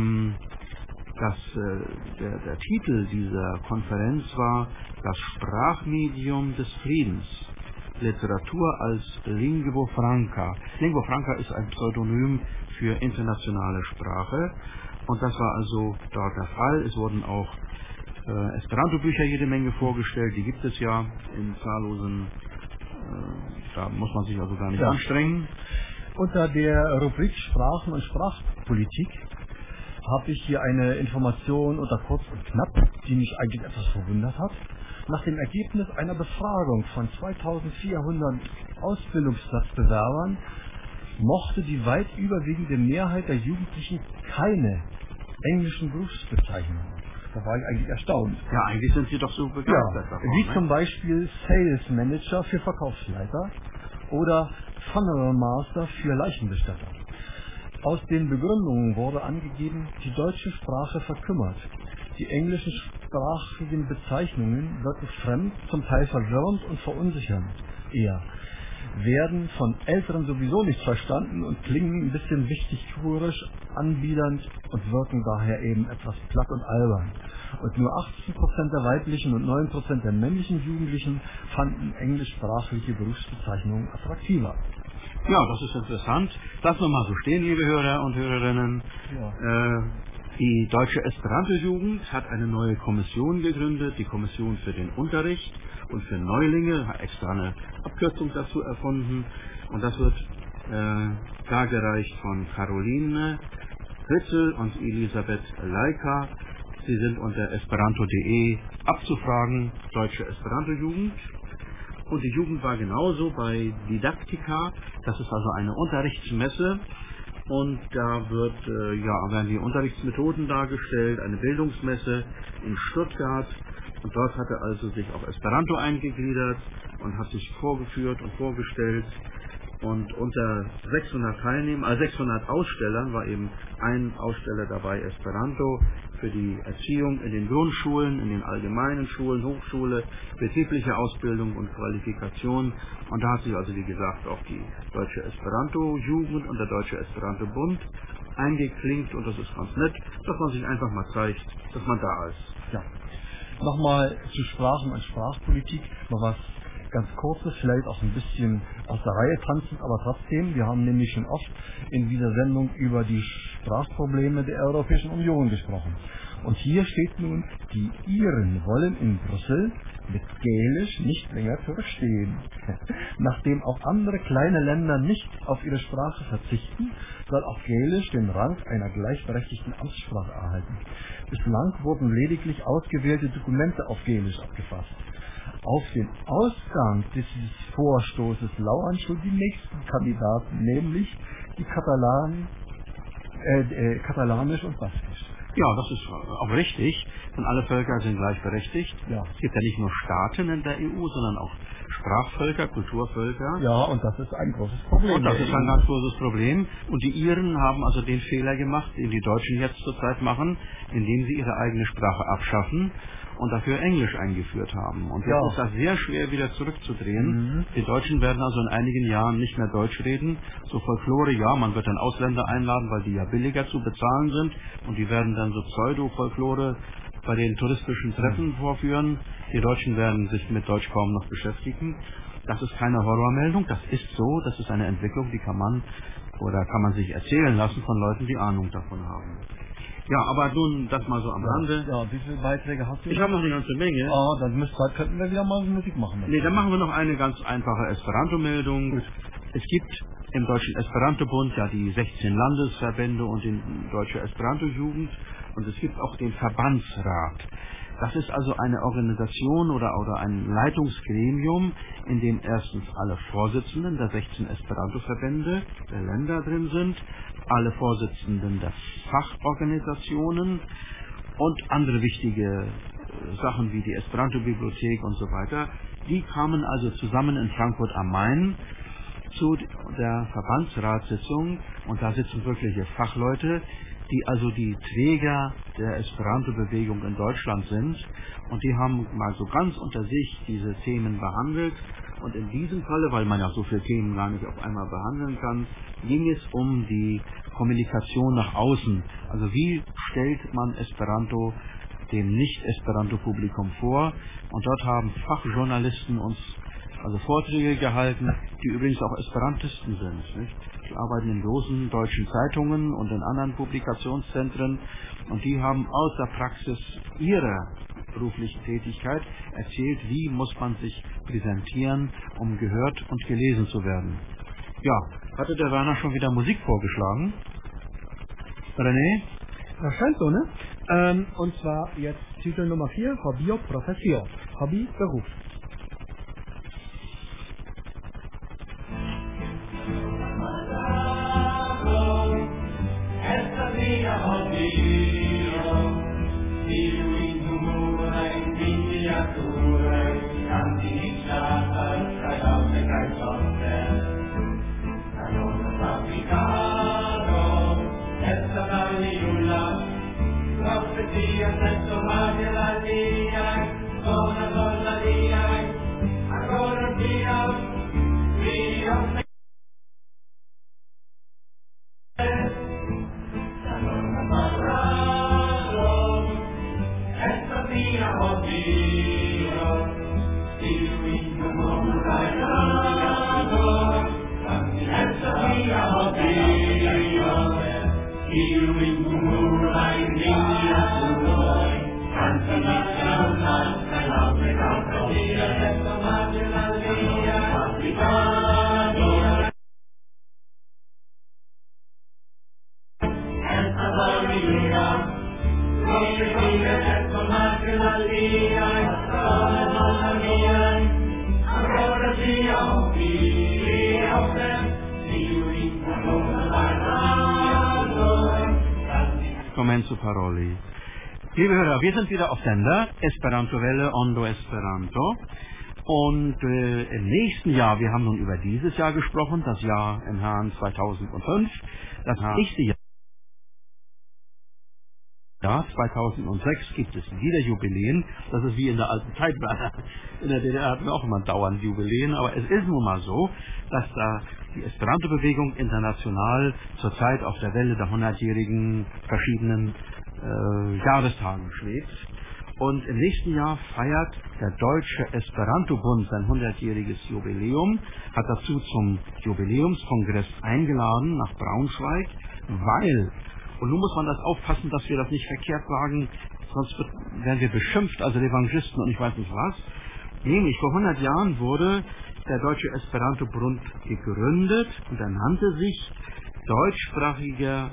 der Titel dieser Konferenz war Das Sprachmedium des Friedens. Literatur als Lingua Franca. Lingua Franca ist ein Pseudonym für internationale Sprache. Und das war also dort der Fall. Es wurden auch Esperanto-Bücher jede Menge vorgestellt, die gibt es ja in zahllosen, da muss man sich also gar nicht anstrengen. Unter der Rubrik Sprachen und Sprachpolitik habe ich hier eine Information unter kurz und knapp, die mich eigentlich etwas verwundert hat. Nach dem Ergebnis einer Befragung von 2400 Ausbildungsplatzbewerbern mochte die weit überwiegende Mehrheit der Jugendlichen keine englischen Berufsbezeichnungen. Da war ich eigentlich erstaunt. Ja, eigentlich sind sie doch so begeistert davon. Wie zum Beispiel Sales Manager für Verkaufsleiter oder Funeral Master für Leichenbestatter. Aus den Begründungen wurde angegeben, die deutsche Sprache verkümmert. Die englischen sprachigen Bezeichnungen wirken fremd, zum Teil verwirrend und verunsichernd eher. Werden von Älteren sowieso nicht verstanden und klingen ein bisschen wichtigtuerisch, anbiedernd und wirken daher eben etwas platt und albern. Und nur 18% der weiblichen und 9% der männlichen Jugendlichen fanden englischsprachliche Berufsbezeichnungen attraktiver. Ja, das ist interessant. Lassen wir mal so stehen, liebe Hörer und Hörerinnen. Ja. Die Deutsche Esperanto-Jugend hat eine neue Kommission gegründet, die Kommission für den Unterricht und für Neulinge, hat extra eine Abkürzung dazu erfunden. Und das wird dargereicht von Caroline Ritzel und Elisabeth Leica. Sie sind unter esperanto.de abzufragen, Deutsche Esperanto-Jugend. Und die Jugend war genauso bei Didaktika, das ist also eine Unterrichtsmesse. Und da werden die Unterrichtsmethoden dargestellt, eine Bildungsmesse in Stuttgart. Und dort hatte also sich auch Esperanto eingegliedert und hat sich vorgeführt und vorgestellt. Und unter 600 Ausstellern war eben ein Aussteller dabei, Esperanto, für die Erziehung in den Grundschulen, in den allgemeinen Schulen, Hochschule, betriebliche Ausbildung und Qualifikation. Und da hat sich also, wie gesagt, auch die Deutsche Esperanto-Jugend und der Deutsche Esperanto-Bund eingeklinkt. Und das ist ganz nett, dass man sich einfach mal zeigt, dass man da ist. Ja. Nochmal zu Sprachen und Sprachpolitik, noch was ganz Kurzes, vielleicht auch ein bisschen aus der Reihe tanzend, aber trotzdem. Wir haben nämlich schon oft in dieser Sendung über die Sprachprobleme der Europäischen Union gesprochen. Und hier steht nun, die Iren wollen in Brüssel mit Gälisch nicht länger zurückstehen. Nachdem auch andere kleine Länder nicht auf ihre Sprache verzichten, soll auch Gälisch den Rang einer gleichberechtigten Amtssprache erhalten. Bislang wurden lediglich ausgewählte Dokumente auf Gälisch abgefasst. Auf den Ausgang dieses Vorstoßes lauern schon die nächsten Kandidaten, nämlich die Katalanisch und Baskisch. Ja, das ist auch richtig, denn alle Völker sind gleichberechtigt. Ja. Es gibt ja nicht nur Staaten in der EU, sondern auch Sprachvölker, Kulturvölker. Ja, und das ist ein großes Problem. Und das ist ein ganz großes Problem. Und die Iren haben also den Fehler gemacht, den die Deutschen jetzt zurzeit machen, indem sie ihre eigene Sprache abschaffen und dafür Englisch eingeführt haben. Und jetzt ist das sehr schwer wieder zurückzudrehen. Die Deutschen werden also in einigen Jahren nicht mehr Deutsch reden. So Folklore, ja, man wird dann Ausländer einladen, weil die ja billiger zu bezahlen sind. Und die werden dann so Pseudo-Folklore bei den touristischen Treffen vorführen. Die Deutschen werden sich mit Deutsch kaum noch beschäftigen. Das ist keine Horrormeldung, das ist so, das ist eine Entwicklung, die kann man sich erzählen lassen von Leuten, die Ahnung davon haben. Ja, aber nun, das mal so am Rande. Ja, wie viele Beiträge hast du? Ich habe noch eine ganze Menge. Ah, dann könnten wir wieder mal Musik machen. Nee, dann machen wir noch eine ganz einfache Esperanto-Meldung. Es gibt im Deutschen Esperanto-Bund ja die 16 Landesverbände und die Deutsche Esperanto-Jugend. Und es gibt auch den Verbandsrat. Das ist also eine Organisation oder ein Leitungsgremium, in dem erstens alle Vorsitzenden der 16 Esperanto-Verbände der Länder drin sind, alle Vorsitzenden der Fachorganisationen und andere wichtige Sachen wie die Esperanto-Bibliothek und so weiter. Die kamen also zusammen in Frankfurt am Main zu der Verbandsratssitzung und da sitzen wirkliche Fachleute, die also die Träger der Esperanto-Bewegung in Deutschland sind und die haben mal so ganz unter sich diese Themen behandelt und in diesem Falle, weil man ja so viele Themen gar nicht auf einmal behandeln kann, ging es um die Kommunikation nach außen. Also wie stellt man Esperanto dem Nicht-Esperanto-Publikum vor? Und dort haben Fachjournalisten uns also Vorträge gehalten, die übrigens auch Esperantisten sind. Nicht? Die arbeiten in großen deutschen Zeitungen und in anderen Publikationszentren und die haben aus der Praxis ihrer beruflichen Tätigkeit erzählt, wie muss man sich präsentieren, um gehört und gelesen zu werden. Ja, hatte der Werner schon wieder Musik vorgeschlagen? René? Das scheint so, ne? Und zwar jetzt Titel Nummer 4, Hobby o Profession. Hobby, Beruf. Comenzo paroli. Liebe Hörer, wir sind wieder auf Sender, Esperanto Welle, Ondo Esperanto. Und im nächsten Jahr, wir haben nun über dieses Jahr gesprochen, das Jahr im Herrn 2005, das nächste Jahr 2006 gibt es wieder Jubiläen. Das ist wie in der alten Zeit war. In der DDR hatten wir auch immer dauernd Jubiläen, aber es ist nun mal so, dass da die Esperanto-Bewegung international zurzeit auf der Welle der 100-jährigen verschiedenen Jahrestagen schwebt. Und im nächsten Jahr feiert der Deutsche Esperanto-Bund sein 100-jähriges Jubiläum, hat dazu zum Jubiläumskongress eingeladen nach Braunschweig, weil, und nun muss man das aufpassen, dass wir das nicht verkehrt sagen, sonst werden wir beschimpft als Revanchisten und ich weiß nicht was, nämlich vor 100 Jahren wurde der Deutsche Esperanto-Bund gegründet und er nannte sich deutschsprachige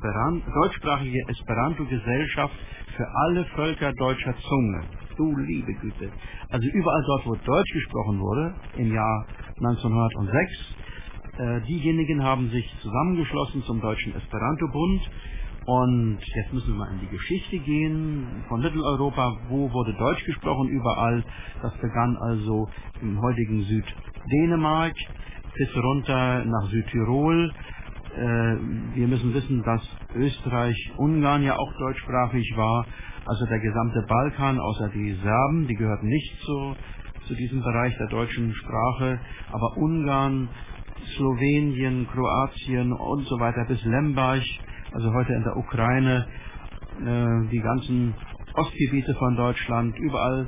Esperanto-Gesellschaft für alle Völker deutscher Zunge. Du liebe Güte. Also überall dort, wo Deutsch gesprochen wurde, im Jahr 1906, diejenigen haben sich zusammengeschlossen zum Deutschen Esperanto-Bund. Und jetzt müssen wir mal in die Geschichte gehen von Mitteleuropa. Wo wurde Deutsch gesprochen? Überall. Das begann also im heutigen Süddänemark bis runter nach Südtirol. Wir müssen wissen, dass Österreich, Ungarn ja auch deutschsprachig war. Also der gesamte Balkan, außer die Serben, die gehörten nicht zu diesem Bereich der deutschen Sprache. Aber Ungarn, Slowenien, Kroatien und so weiter bis Lemberg, also heute in der Ukraine, die ganzen Ostgebiete von Deutschland, überall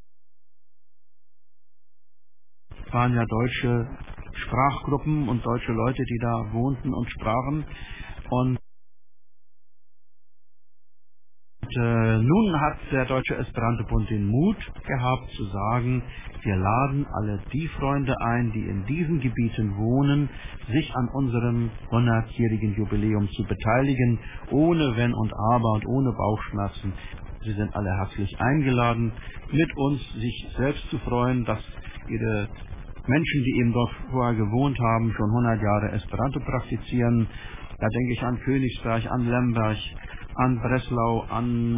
waren ja deutsche Sprachgruppen und deutsche Leute, die da wohnten und sprachen. Und nun hat der Deutsche Esperanto-Bund den Mut gehabt zu sagen, wir laden alle die Freunde ein, die in diesen Gebieten wohnen, sich an unserem 100-jährigen Jubiläum zu beteiligen, ohne Wenn und Aber und ohne Bauchschmerzen. Sie sind alle herzlich eingeladen, mit uns sich selbst zu freuen, dass ihre Menschen, die eben dort vorher gewohnt haben, schon 100 Jahre Esperanto praktizieren. Da denke ich an Königsberg, an Lemberg, an Breslau, an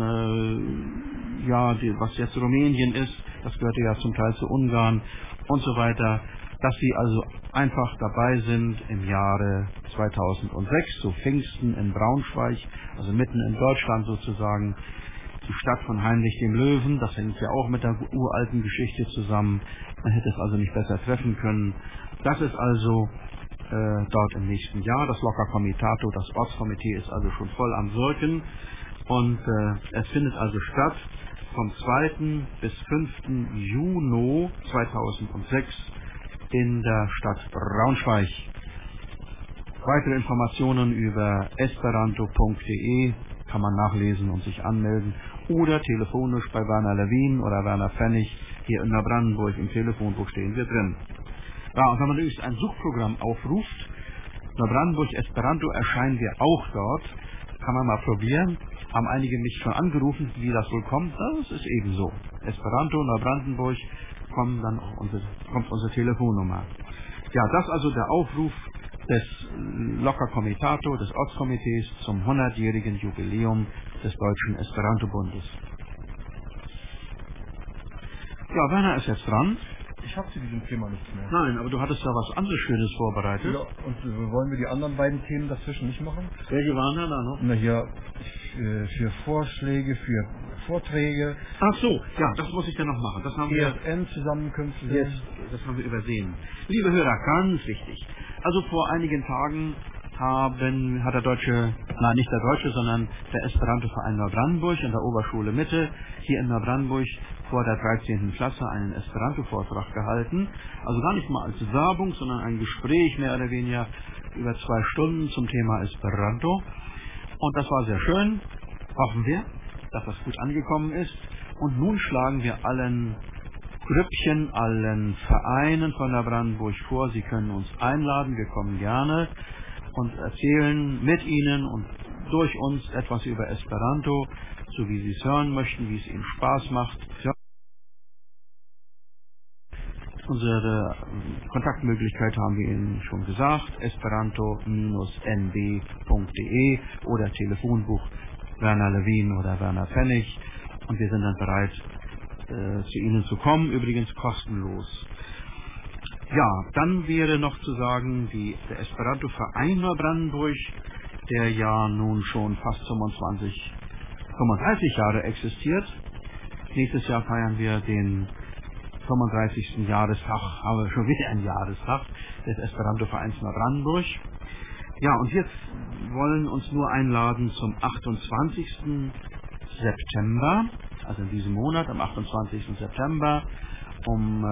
was jetzt Rumänien ist, das gehörte ja zum Teil zu Ungarn und so weiter, dass sie also einfach dabei sind im Jahre 2006, zu Pfingsten in Braunschweig, also mitten in Deutschland sozusagen, die Stadt von Heinrich dem Löwen, das hängt ja auch mit der uralten Geschichte zusammen, man hätte es also nicht besser treffen können. Das ist also dort im nächsten Jahr. Das Locker Comitato, das Ortskomitee ist also schon voll am Wirken und es findet also statt vom 2. bis 5. Juni 2006 in der Stadt Braunschweig. Weitere Informationen über esperanto.de kann man nachlesen und sich anmelden oder telefonisch bei Werner Lewin oder Werner Pfennig hier in Neubrandenburg im Telefonbuch stehen wir drin. Ja, und wenn man übrigens ein Suchprogramm aufruft, Neubrandenburg Esperanto, erscheinen wir auch dort. Kann man mal probieren. Haben einige mich schon angerufen, wie das wohl kommt. Das ist eben so. Esperanto, Neubrandenburg, kommt unsere Telefonnummer. Ja, das also der Aufruf des Locker Comitato, des Ortskomitees zum 100-jährigen Jubiläum des Deutschen Esperanto-Bundes. Ja, Werner ist jetzt dran. Ich habe zu diesem Thema nichts mehr. Nein, aber du hattest da was anderes Schönes vorbereitet. Ja, und wollen wir die anderen beiden Themen dazwischen nicht machen? Welche waren da noch? Na hier, für Vorschläge, für Vorträge. Ach so, ja, das muss ich dann noch machen. Das haben wir ESN-Zusammenkünfte. jetzt, das haben wir übersehen. Liebe Hörer, ganz wichtig. Also vor einigen Tagen hat der Deutsche, nein, nicht der Deutsche, sondern der Esperanto-Verein Neubrandenburg in der Oberschule Mitte hier in Neubrandenburg vor der 13. Klasse einen Esperanto-Vortrag gehalten. Also gar nicht mal als Werbung, sondern ein Gespräch mehr oder weniger über 2 Stunden zum Thema Esperanto. Und das war sehr schön. Hoffen wir, dass das gut angekommen ist. Und nun schlagen wir allen Grüppchen, allen Vereinen von Neubrandenburg vor. Sie können uns einladen, wir kommen gerne und erzählen mit Ihnen und durch uns etwas über Esperanto, so wie Sie es hören möchten, wie es Ihnen Spaß macht. Ja. Unsere Kontaktmöglichkeit haben wir Ihnen schon gesagt, esperanto-nb.de oder Telefonbuch Werner Lewin oder Werner Pfennig, und wir sind dann bereit, zu Ihnen zu kommen, übrigens kostenlos. Ja, dann wäre noch zu sagen, der Esperanto-Verein Neubrandenburg, der ja nun schon fast 35 Jahre existiert. Nächstes Jahr feiern wir den 35. Jahrestag, haben wir schon wieder ein Jahrestag des Esperanto-Vereins Neubrandenburg. Ja, und wir wollen uns nur einladen zum 28. September, also in diesem Monat, am 28. September, um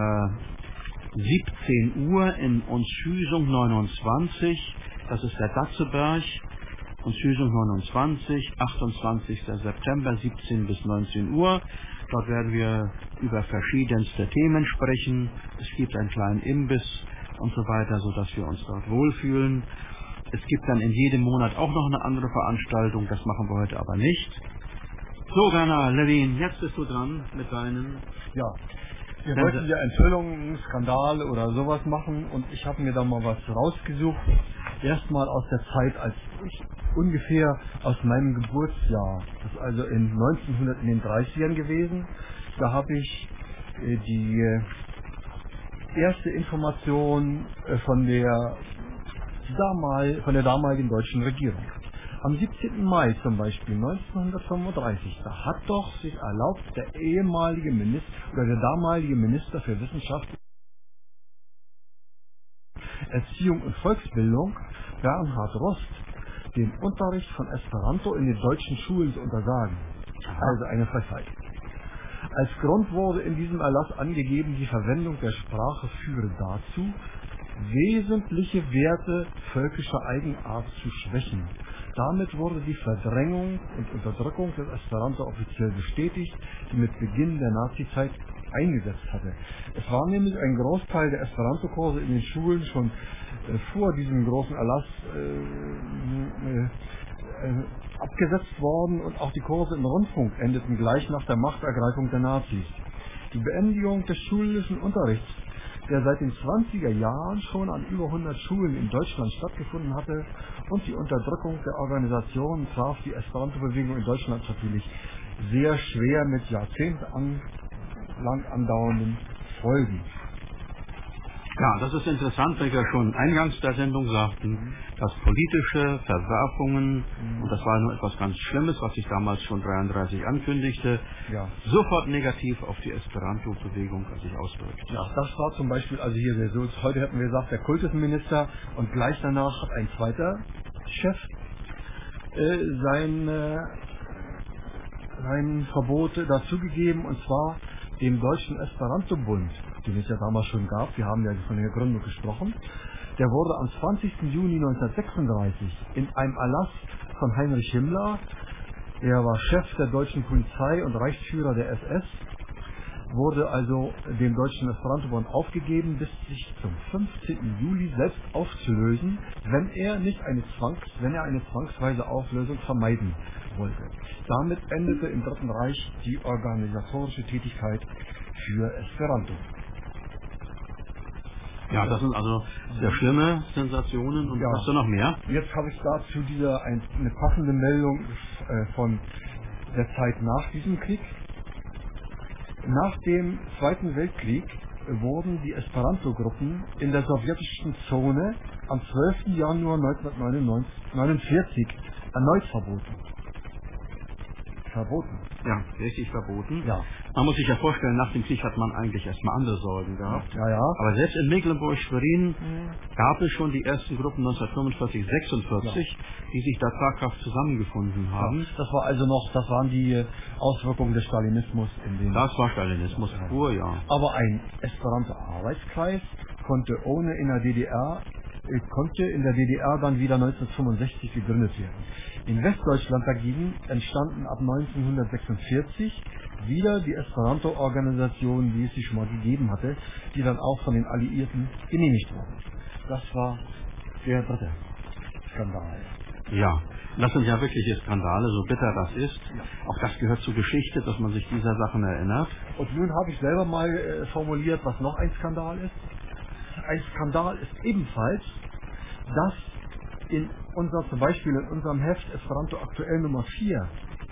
17 Uhr in Unshüsung 29, das ist der Datzeberg, Unshüsung 29, 28. September, 17 bis 19 Uhr. Dort werden wir über verschiedenste Themen sprechen. Es gibt einen kleinen Imbiss und so weiter, sodass wir uns dort wohlfühlen. Es gibt dann in jedem Monat auch noch eine andere Veranstaltung, das machen wir heute aber nicht. So, Werner Lewin, jetzt bist du dran mit deinen... Ja, wir wollten ja Enthüllungen, Skandale oder sowas machen, und ich habe mir da mal was rausgesucht. Erstmal aus der Zeit, als ich ungefähr aus meinem Geburtsjahr, das ist also in den 30ern gewesen, da habe ich die erste Information von der damaligen deutschen Regierung. Am 17. Mai zum Beispiel 1935, da hat doch sich erlaubt, der damalige Minister für Wissenschaft, Erziehung und Volksbildung, Bernhard Rost, den Unterricht von Esperanto in den deutschen Schulen zu untersagen. Also eine Frechheit. Als Grund wurde in diesem Erlass angegeben, die Verwendung der Sprache führe dazu, wesentliche Werte völkischer Eigenart zu schwächen. Damit wurde die Verdrängung und Unterdrückung des Esperanto offiziell bestätigt, die mit Beginn der Nazizeit eingesetzt hatte. Es war nämlich ein Großteil der Esperanto-Kurse in den Schulen schon vor diesem großen Erlass abgesetzt worden, und auch die Kurse im Rundfunk endeten gleich nach der Machtergreifung der Nazis. Die Beendigung des schulischen Unterrichts, der seit den 20er Jahren schon an über 100 Schulen in Deutschland stattgefunden hatte, und die Unterdrückung der Organisationen traf die Esperanto-Bewegung in Deutschland natürlich sehr schwer mit jahrzehntelang andauernden Folgen. Ja, das ist interessant, weil wir schon eingangs der Sendung sagten, dass politische Verwerfungen, und das war nur etwas ganz Schlimmes, was sich damals schon 1933 ankündigte, sofort negativ auf die Esperanto-Bewegung sich auswirkt. Ja, das war zum Beispiel, also hier so, heute hätten wir gesagt, der Kultusminister, und gleich danach hat ein zweiter Chef sein Verbot dazugegeben, und zwar dem Deutschen Esperanto-Bund, den es ja damals schon gab. Wir haben ja von der Gründung gesprochen. Der wurde am 20. Juni 1936 in einem Erlass von Heinrich Himmler Er war Chef der deutschen Polizei und Reichsführer der SS, wurde also dem Deutschen Esperanto-Bund aufgegeben, bis sich zum 15. Juli selbst aufzulösen, wenn er eine zwangsweise Auflösung vermeiden wollte. Damit endete im Dritten Reich die organisatorische Tätigkeit für Esperanto. Ja, das sind also sehr schlimme Sensationen. Und hast du noch mehr? Jetzt habe ich dazu eine passende Meldung von der Zeit nach diesem Krieg. Nach dem Zweiten Weltkrieg wurden die Esperanto-Gruppen in der sowjetischen Zone am 12. Januar 1949 erneut verboten. Ja, richtig verboten. Ja. Man muss sich ja vorstellen, nach dem Krieg hat man eigentlich erstmal andere Sorgen gehabt. Ja, ja. Aber selbst in Mecklenburg-Schwerin gab es schon die ersten Gruppen 1945, 46, die sich da zaghaft zusammengefunden haben. Das waren die Auswirkungen des Stalinismus in den. Das war Stalinismus pur, ja. Aber ein Esperanto-Arbeitskreis konnte in der DDR dann wieder 1965 gegründet werden. In Westdeutschland dagegen entstanden ab 1946 wieder die Esperanto-Organisation, die es sie schon mal gegeben hatte, die dann auch von den Alliierten genehmigt wurde. Das war der dritte Skandal. Ja, das sind ja wirkliche Skandale, so bitter das ist. Auch das gehört zur Geschichte, dass man sich dieser Sachen erinnert. Und nun habe ich selber mal formuliert, was noch ein Skandal ist. Ein Skandal ist ebenfalls, dass zum Beispiel in unserem Heft Esperanto aktuell Nummer 4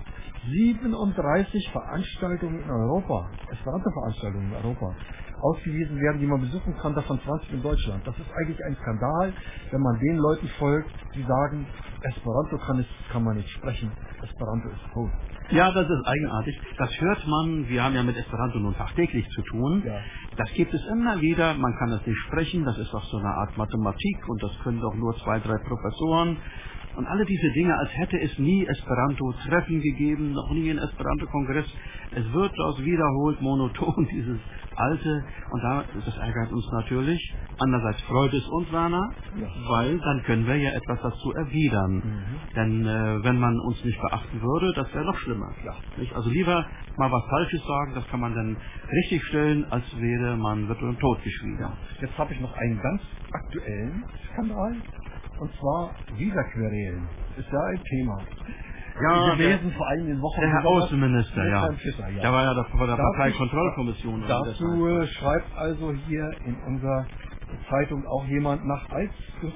37 Veranstaltungen in Europa, Esperanto-Veranstaltungen in Europa, ausgewiesen werden, die man besuchen kann, davon 20 in Deutschland. Das ist eigentlich ein Skandal, wenn man den Leuten folgt, die sagen, Esperanto kann man nicht sprechen, Esperanto ist tot. Ja, das ist eigenartig. Das hört man, wir haben ja mit Esperanto nun tagtäglich zu tun. Ja. Das gibt es immer wieder, man kann es nicht sprechen, das ist doch so eine Art Mathematik und das können doch nur 2, 3 Professoren. Und alle diese Dinge, als hätte es nie Esperanto-Treffen gegeben, noch nie ein Esperanto-Kongress. Es wird dort wiederholt monoton, dieses Alte. Und das ärgert uns natürlich. Andererseits freut es uns, Werner, weil dann können wir ja etwas dazu erwidern. Denn wenn man uns nicht beachten würde, das wäre noch schlimmer. Nicht? Also lieber mal was Falsches sagen, das kann man dann richtig stellen, als wäre man wird totgeschwiegen. Ja. Jetzt habe ich noch einen ganz aktuellen Skandal. Und zwar Visa-Querelen. Ist ja ein Thema. Ja, gewesen, vor allem in Wochen. Der Herr Außenminister, ja. Fischer, ja. Der war ja vor der Parteikontrollkommission. Dazu schreibt also hier in unserer Zeitung auch jemand, nach allzu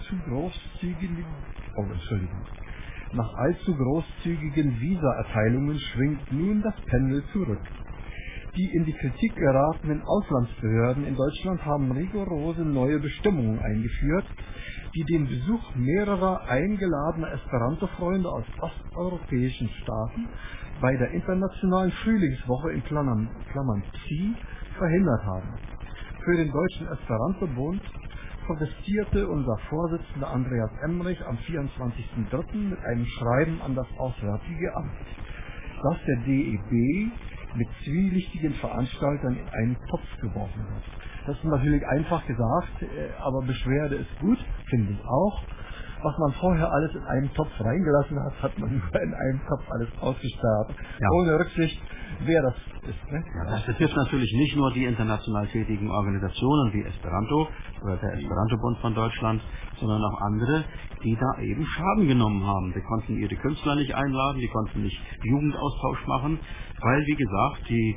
großzügigen Visa-Erteilungen schwingt nun das Pendel zurück. Die in die Kritik geratenen Auslandsbehörden in Deutschland haben rigorose neue Bestimmungen eingeführt, die den Besuch mehrerer eingeladener Esperanto-Freunde aus osteuropäischen Staaten bei der internationalen Frühlingswoche in Klammern PSI verhindert haben. Für den Deutschen Esperanto-Bund protestierte unser Vorsitzender Andreas Emmerich am 24.03. mit einem Schreiben an das Auswärtige Amt, dass der DEB mit zwielichtigen Veranstaltern in einen Topf geworfen wird. Das ist natürlich einfach gesagt, aber Beschwerde ist gut, finde ich auch. Was man vorher alles in einen Topf reingelassen hat, hat man in einem Topf alles ausgesperrt, ohne Rücksicht, wer das ist. Ne? Ja, das betrifft natürlich nicht nur die international tätigen Organisationen wie Esperanto oder der Esperanto-Bund von Deutschland, sondern auch andere, die da eben Schaden genommen haben. Die konnten ihre Künstler nicht einladen, die konnten nicht Jugendaustausch machen, weil, wie gesagt, die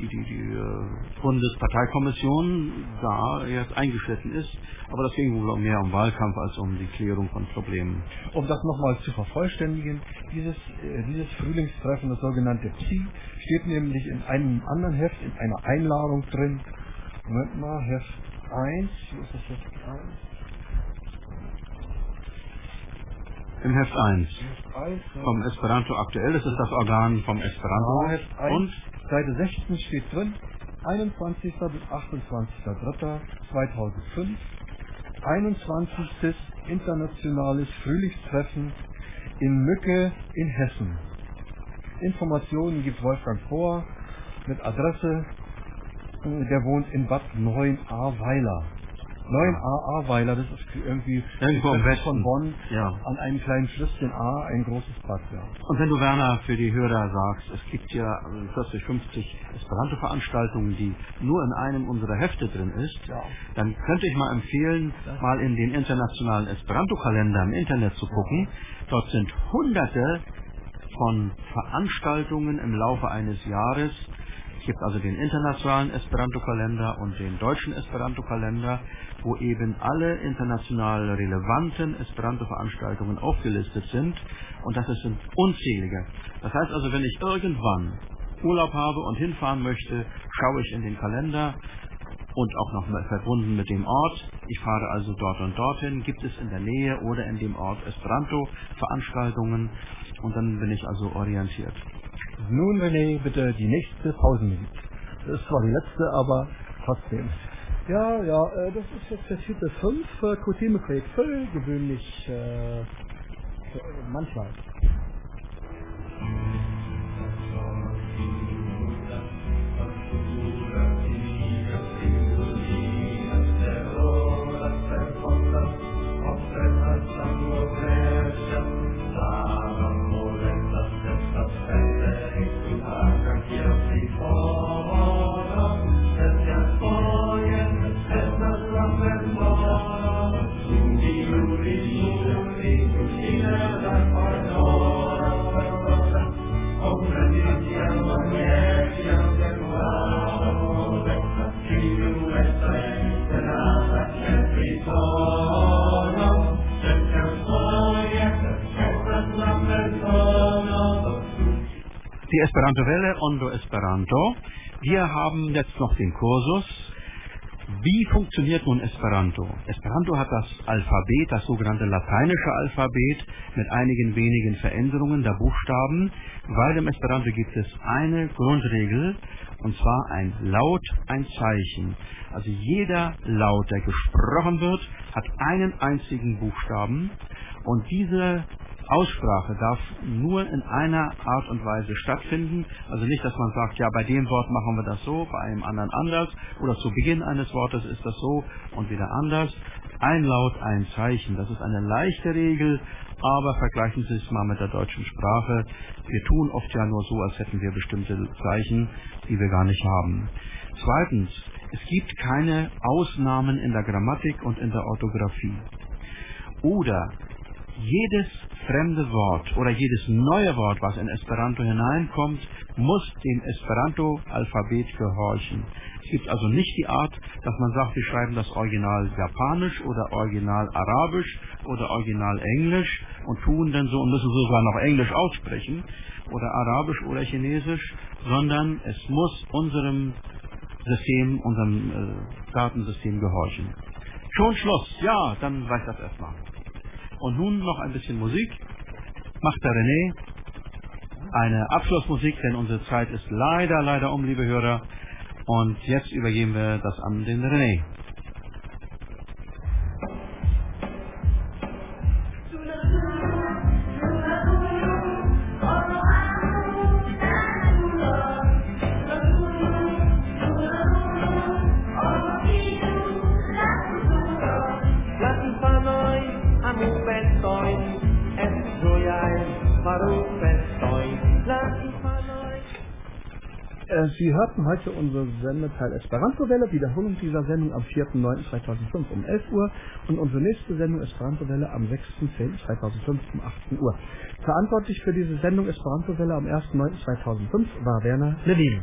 Bundesparteikommission da jetzt eingeschritten ist. Aber das ging wohl mehr um Wahlkampf als um die Klärung von Problemen. Um das nochmal zu vervollständigen, dieses Frühlingstreffen, das sogenannte PSI, steht nämlich in einem anderen Heft, in einer Einladung drin. Moment mal, Heft 1, wo ist das Heft 1? Im Heft 1. Vom Esperanto aktuell, das ist das Organ vom Esperanto. Heft 1, und Seite 16 steht drin, 21. bis 28.03.2005, 21. Internationales Frühlingstreffen in Mücke in Hessen. Informationen gibt Wolfgang vor mit Adresse, der wohnt in Bad Neuenahr-Weiler. Ahrweiler, das ist irgendwie irgendwo im Westen von Bonn, ja. An einem kleinen Flüsschen Ahr, ein großes Bad, ja. Und wenn du, Werner, für die Hörer sagst, es gibt ja 40, 50 Esperanto-Veranstaltungen, die nur in einem unserer Hefte drin ist, Ja. dann könnte ich mal empfehlen, mal in den internationalen Esperanto-Kalender im Internet zu gucken. Dort sind Hunderte von Veranstaltungen im Laufe eines Jahres. Es gibt also den internationalen Esperanto-Kalender und den deutschen Esperanto-Kalender, wo eben alle international relevanten Esperanto-Veranstaltungen aufgelistet sind. Und das sind unzählige. Das heißt also, wenn ich irgendwann Urlaub habe und hinfahren möchte, schaue ich in den Kalender und auch noch mal verbunden mit dem Ort. Ich fahre also dort und dorthin. Gibt es in der Nähe oder in dem Ort Esperanto-Veranstaltungen? Und dann bin ich also orientiert. Nun, René, bitte die nächste Pausenmusik. Das ist zwar die letzte, aber trotzdem. Ja, das ist jetzt der Titel 5, Coutume Craig Phil, gewöhnlich, manchmal. Die Esperanto-Welle, Ondo Esperanto. Wir haben jetzt noch den Kursus. Wie funktioniert nun Esperanto? Esperanto hat das Alphabet, das sogenannte lateinische Alphabet, mit einigen wenigen Veränderungen der Buchstaben, weil im Esperanto gibt es eine Grundregel, und zwar ein Laut, ein Zeichen. Also jeder Laut, der gesprochen wird, hat einen einzigen Buchstaben, und diese Aussprache darf nur in einer Art und Weise stattfinden. Also nicht, dass man sagt, ja, bei dem Wort machen wir das so, bei einem anderen anders, oder zu Beginn eines Wortes ist das so und wieder anders. Ein Laut, ein Zeichen. Das ist eine leichte Regel, aber vergleichen Sie es mal mit der deutschen Sprache. Wir tun oft ja nur so, als hätten wir bestimmte Zeichen, die wir gar nicht haben. Zweitens, es gibt keine Ausnahmen in der Grammatik und in der Orthographie. Oder jedes fremde Wort oder jedes neue Wort, was in Esperanto hineinkommt, muss dem Esperanto-Alphabet gehorchen. Es gibt also nicht die Art, dass man sagt, wir schreiben das Original Japanisch oder Original Arabisch oder Original Englisch und tun dann so und müssen sogar noch Englisch aussprechen oder Arabisch oder Chinesisch, sondern es muss unserem System, unserem Datensystem gehorchen. Schon Schluss, ja, dann reicht das erstmal. Und nun noch ein bisschen Musik. Macht der René eine Abschlussmusik, denn unsere Zeit ist leider um, liebe Hörer. Und jetzt übergeben wir das an den René. Sie hörten heute unsere Sendeteil Esperanto-Welle, Wiederholung dieser Sendung am 4.9.2005 um 11 Uhr und unsere nächste Sendung Esperanto-Welle am 6.10.2005 um 18 Uhr. Verantwortlich für diese Sendung Esperanto-Welle am 1.9.2005 war Werner Levin.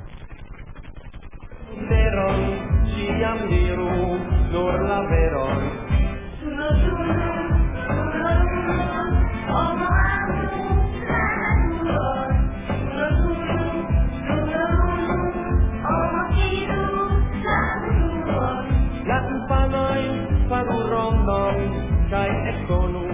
Latin pa noi, faru rondon, kai ekonu,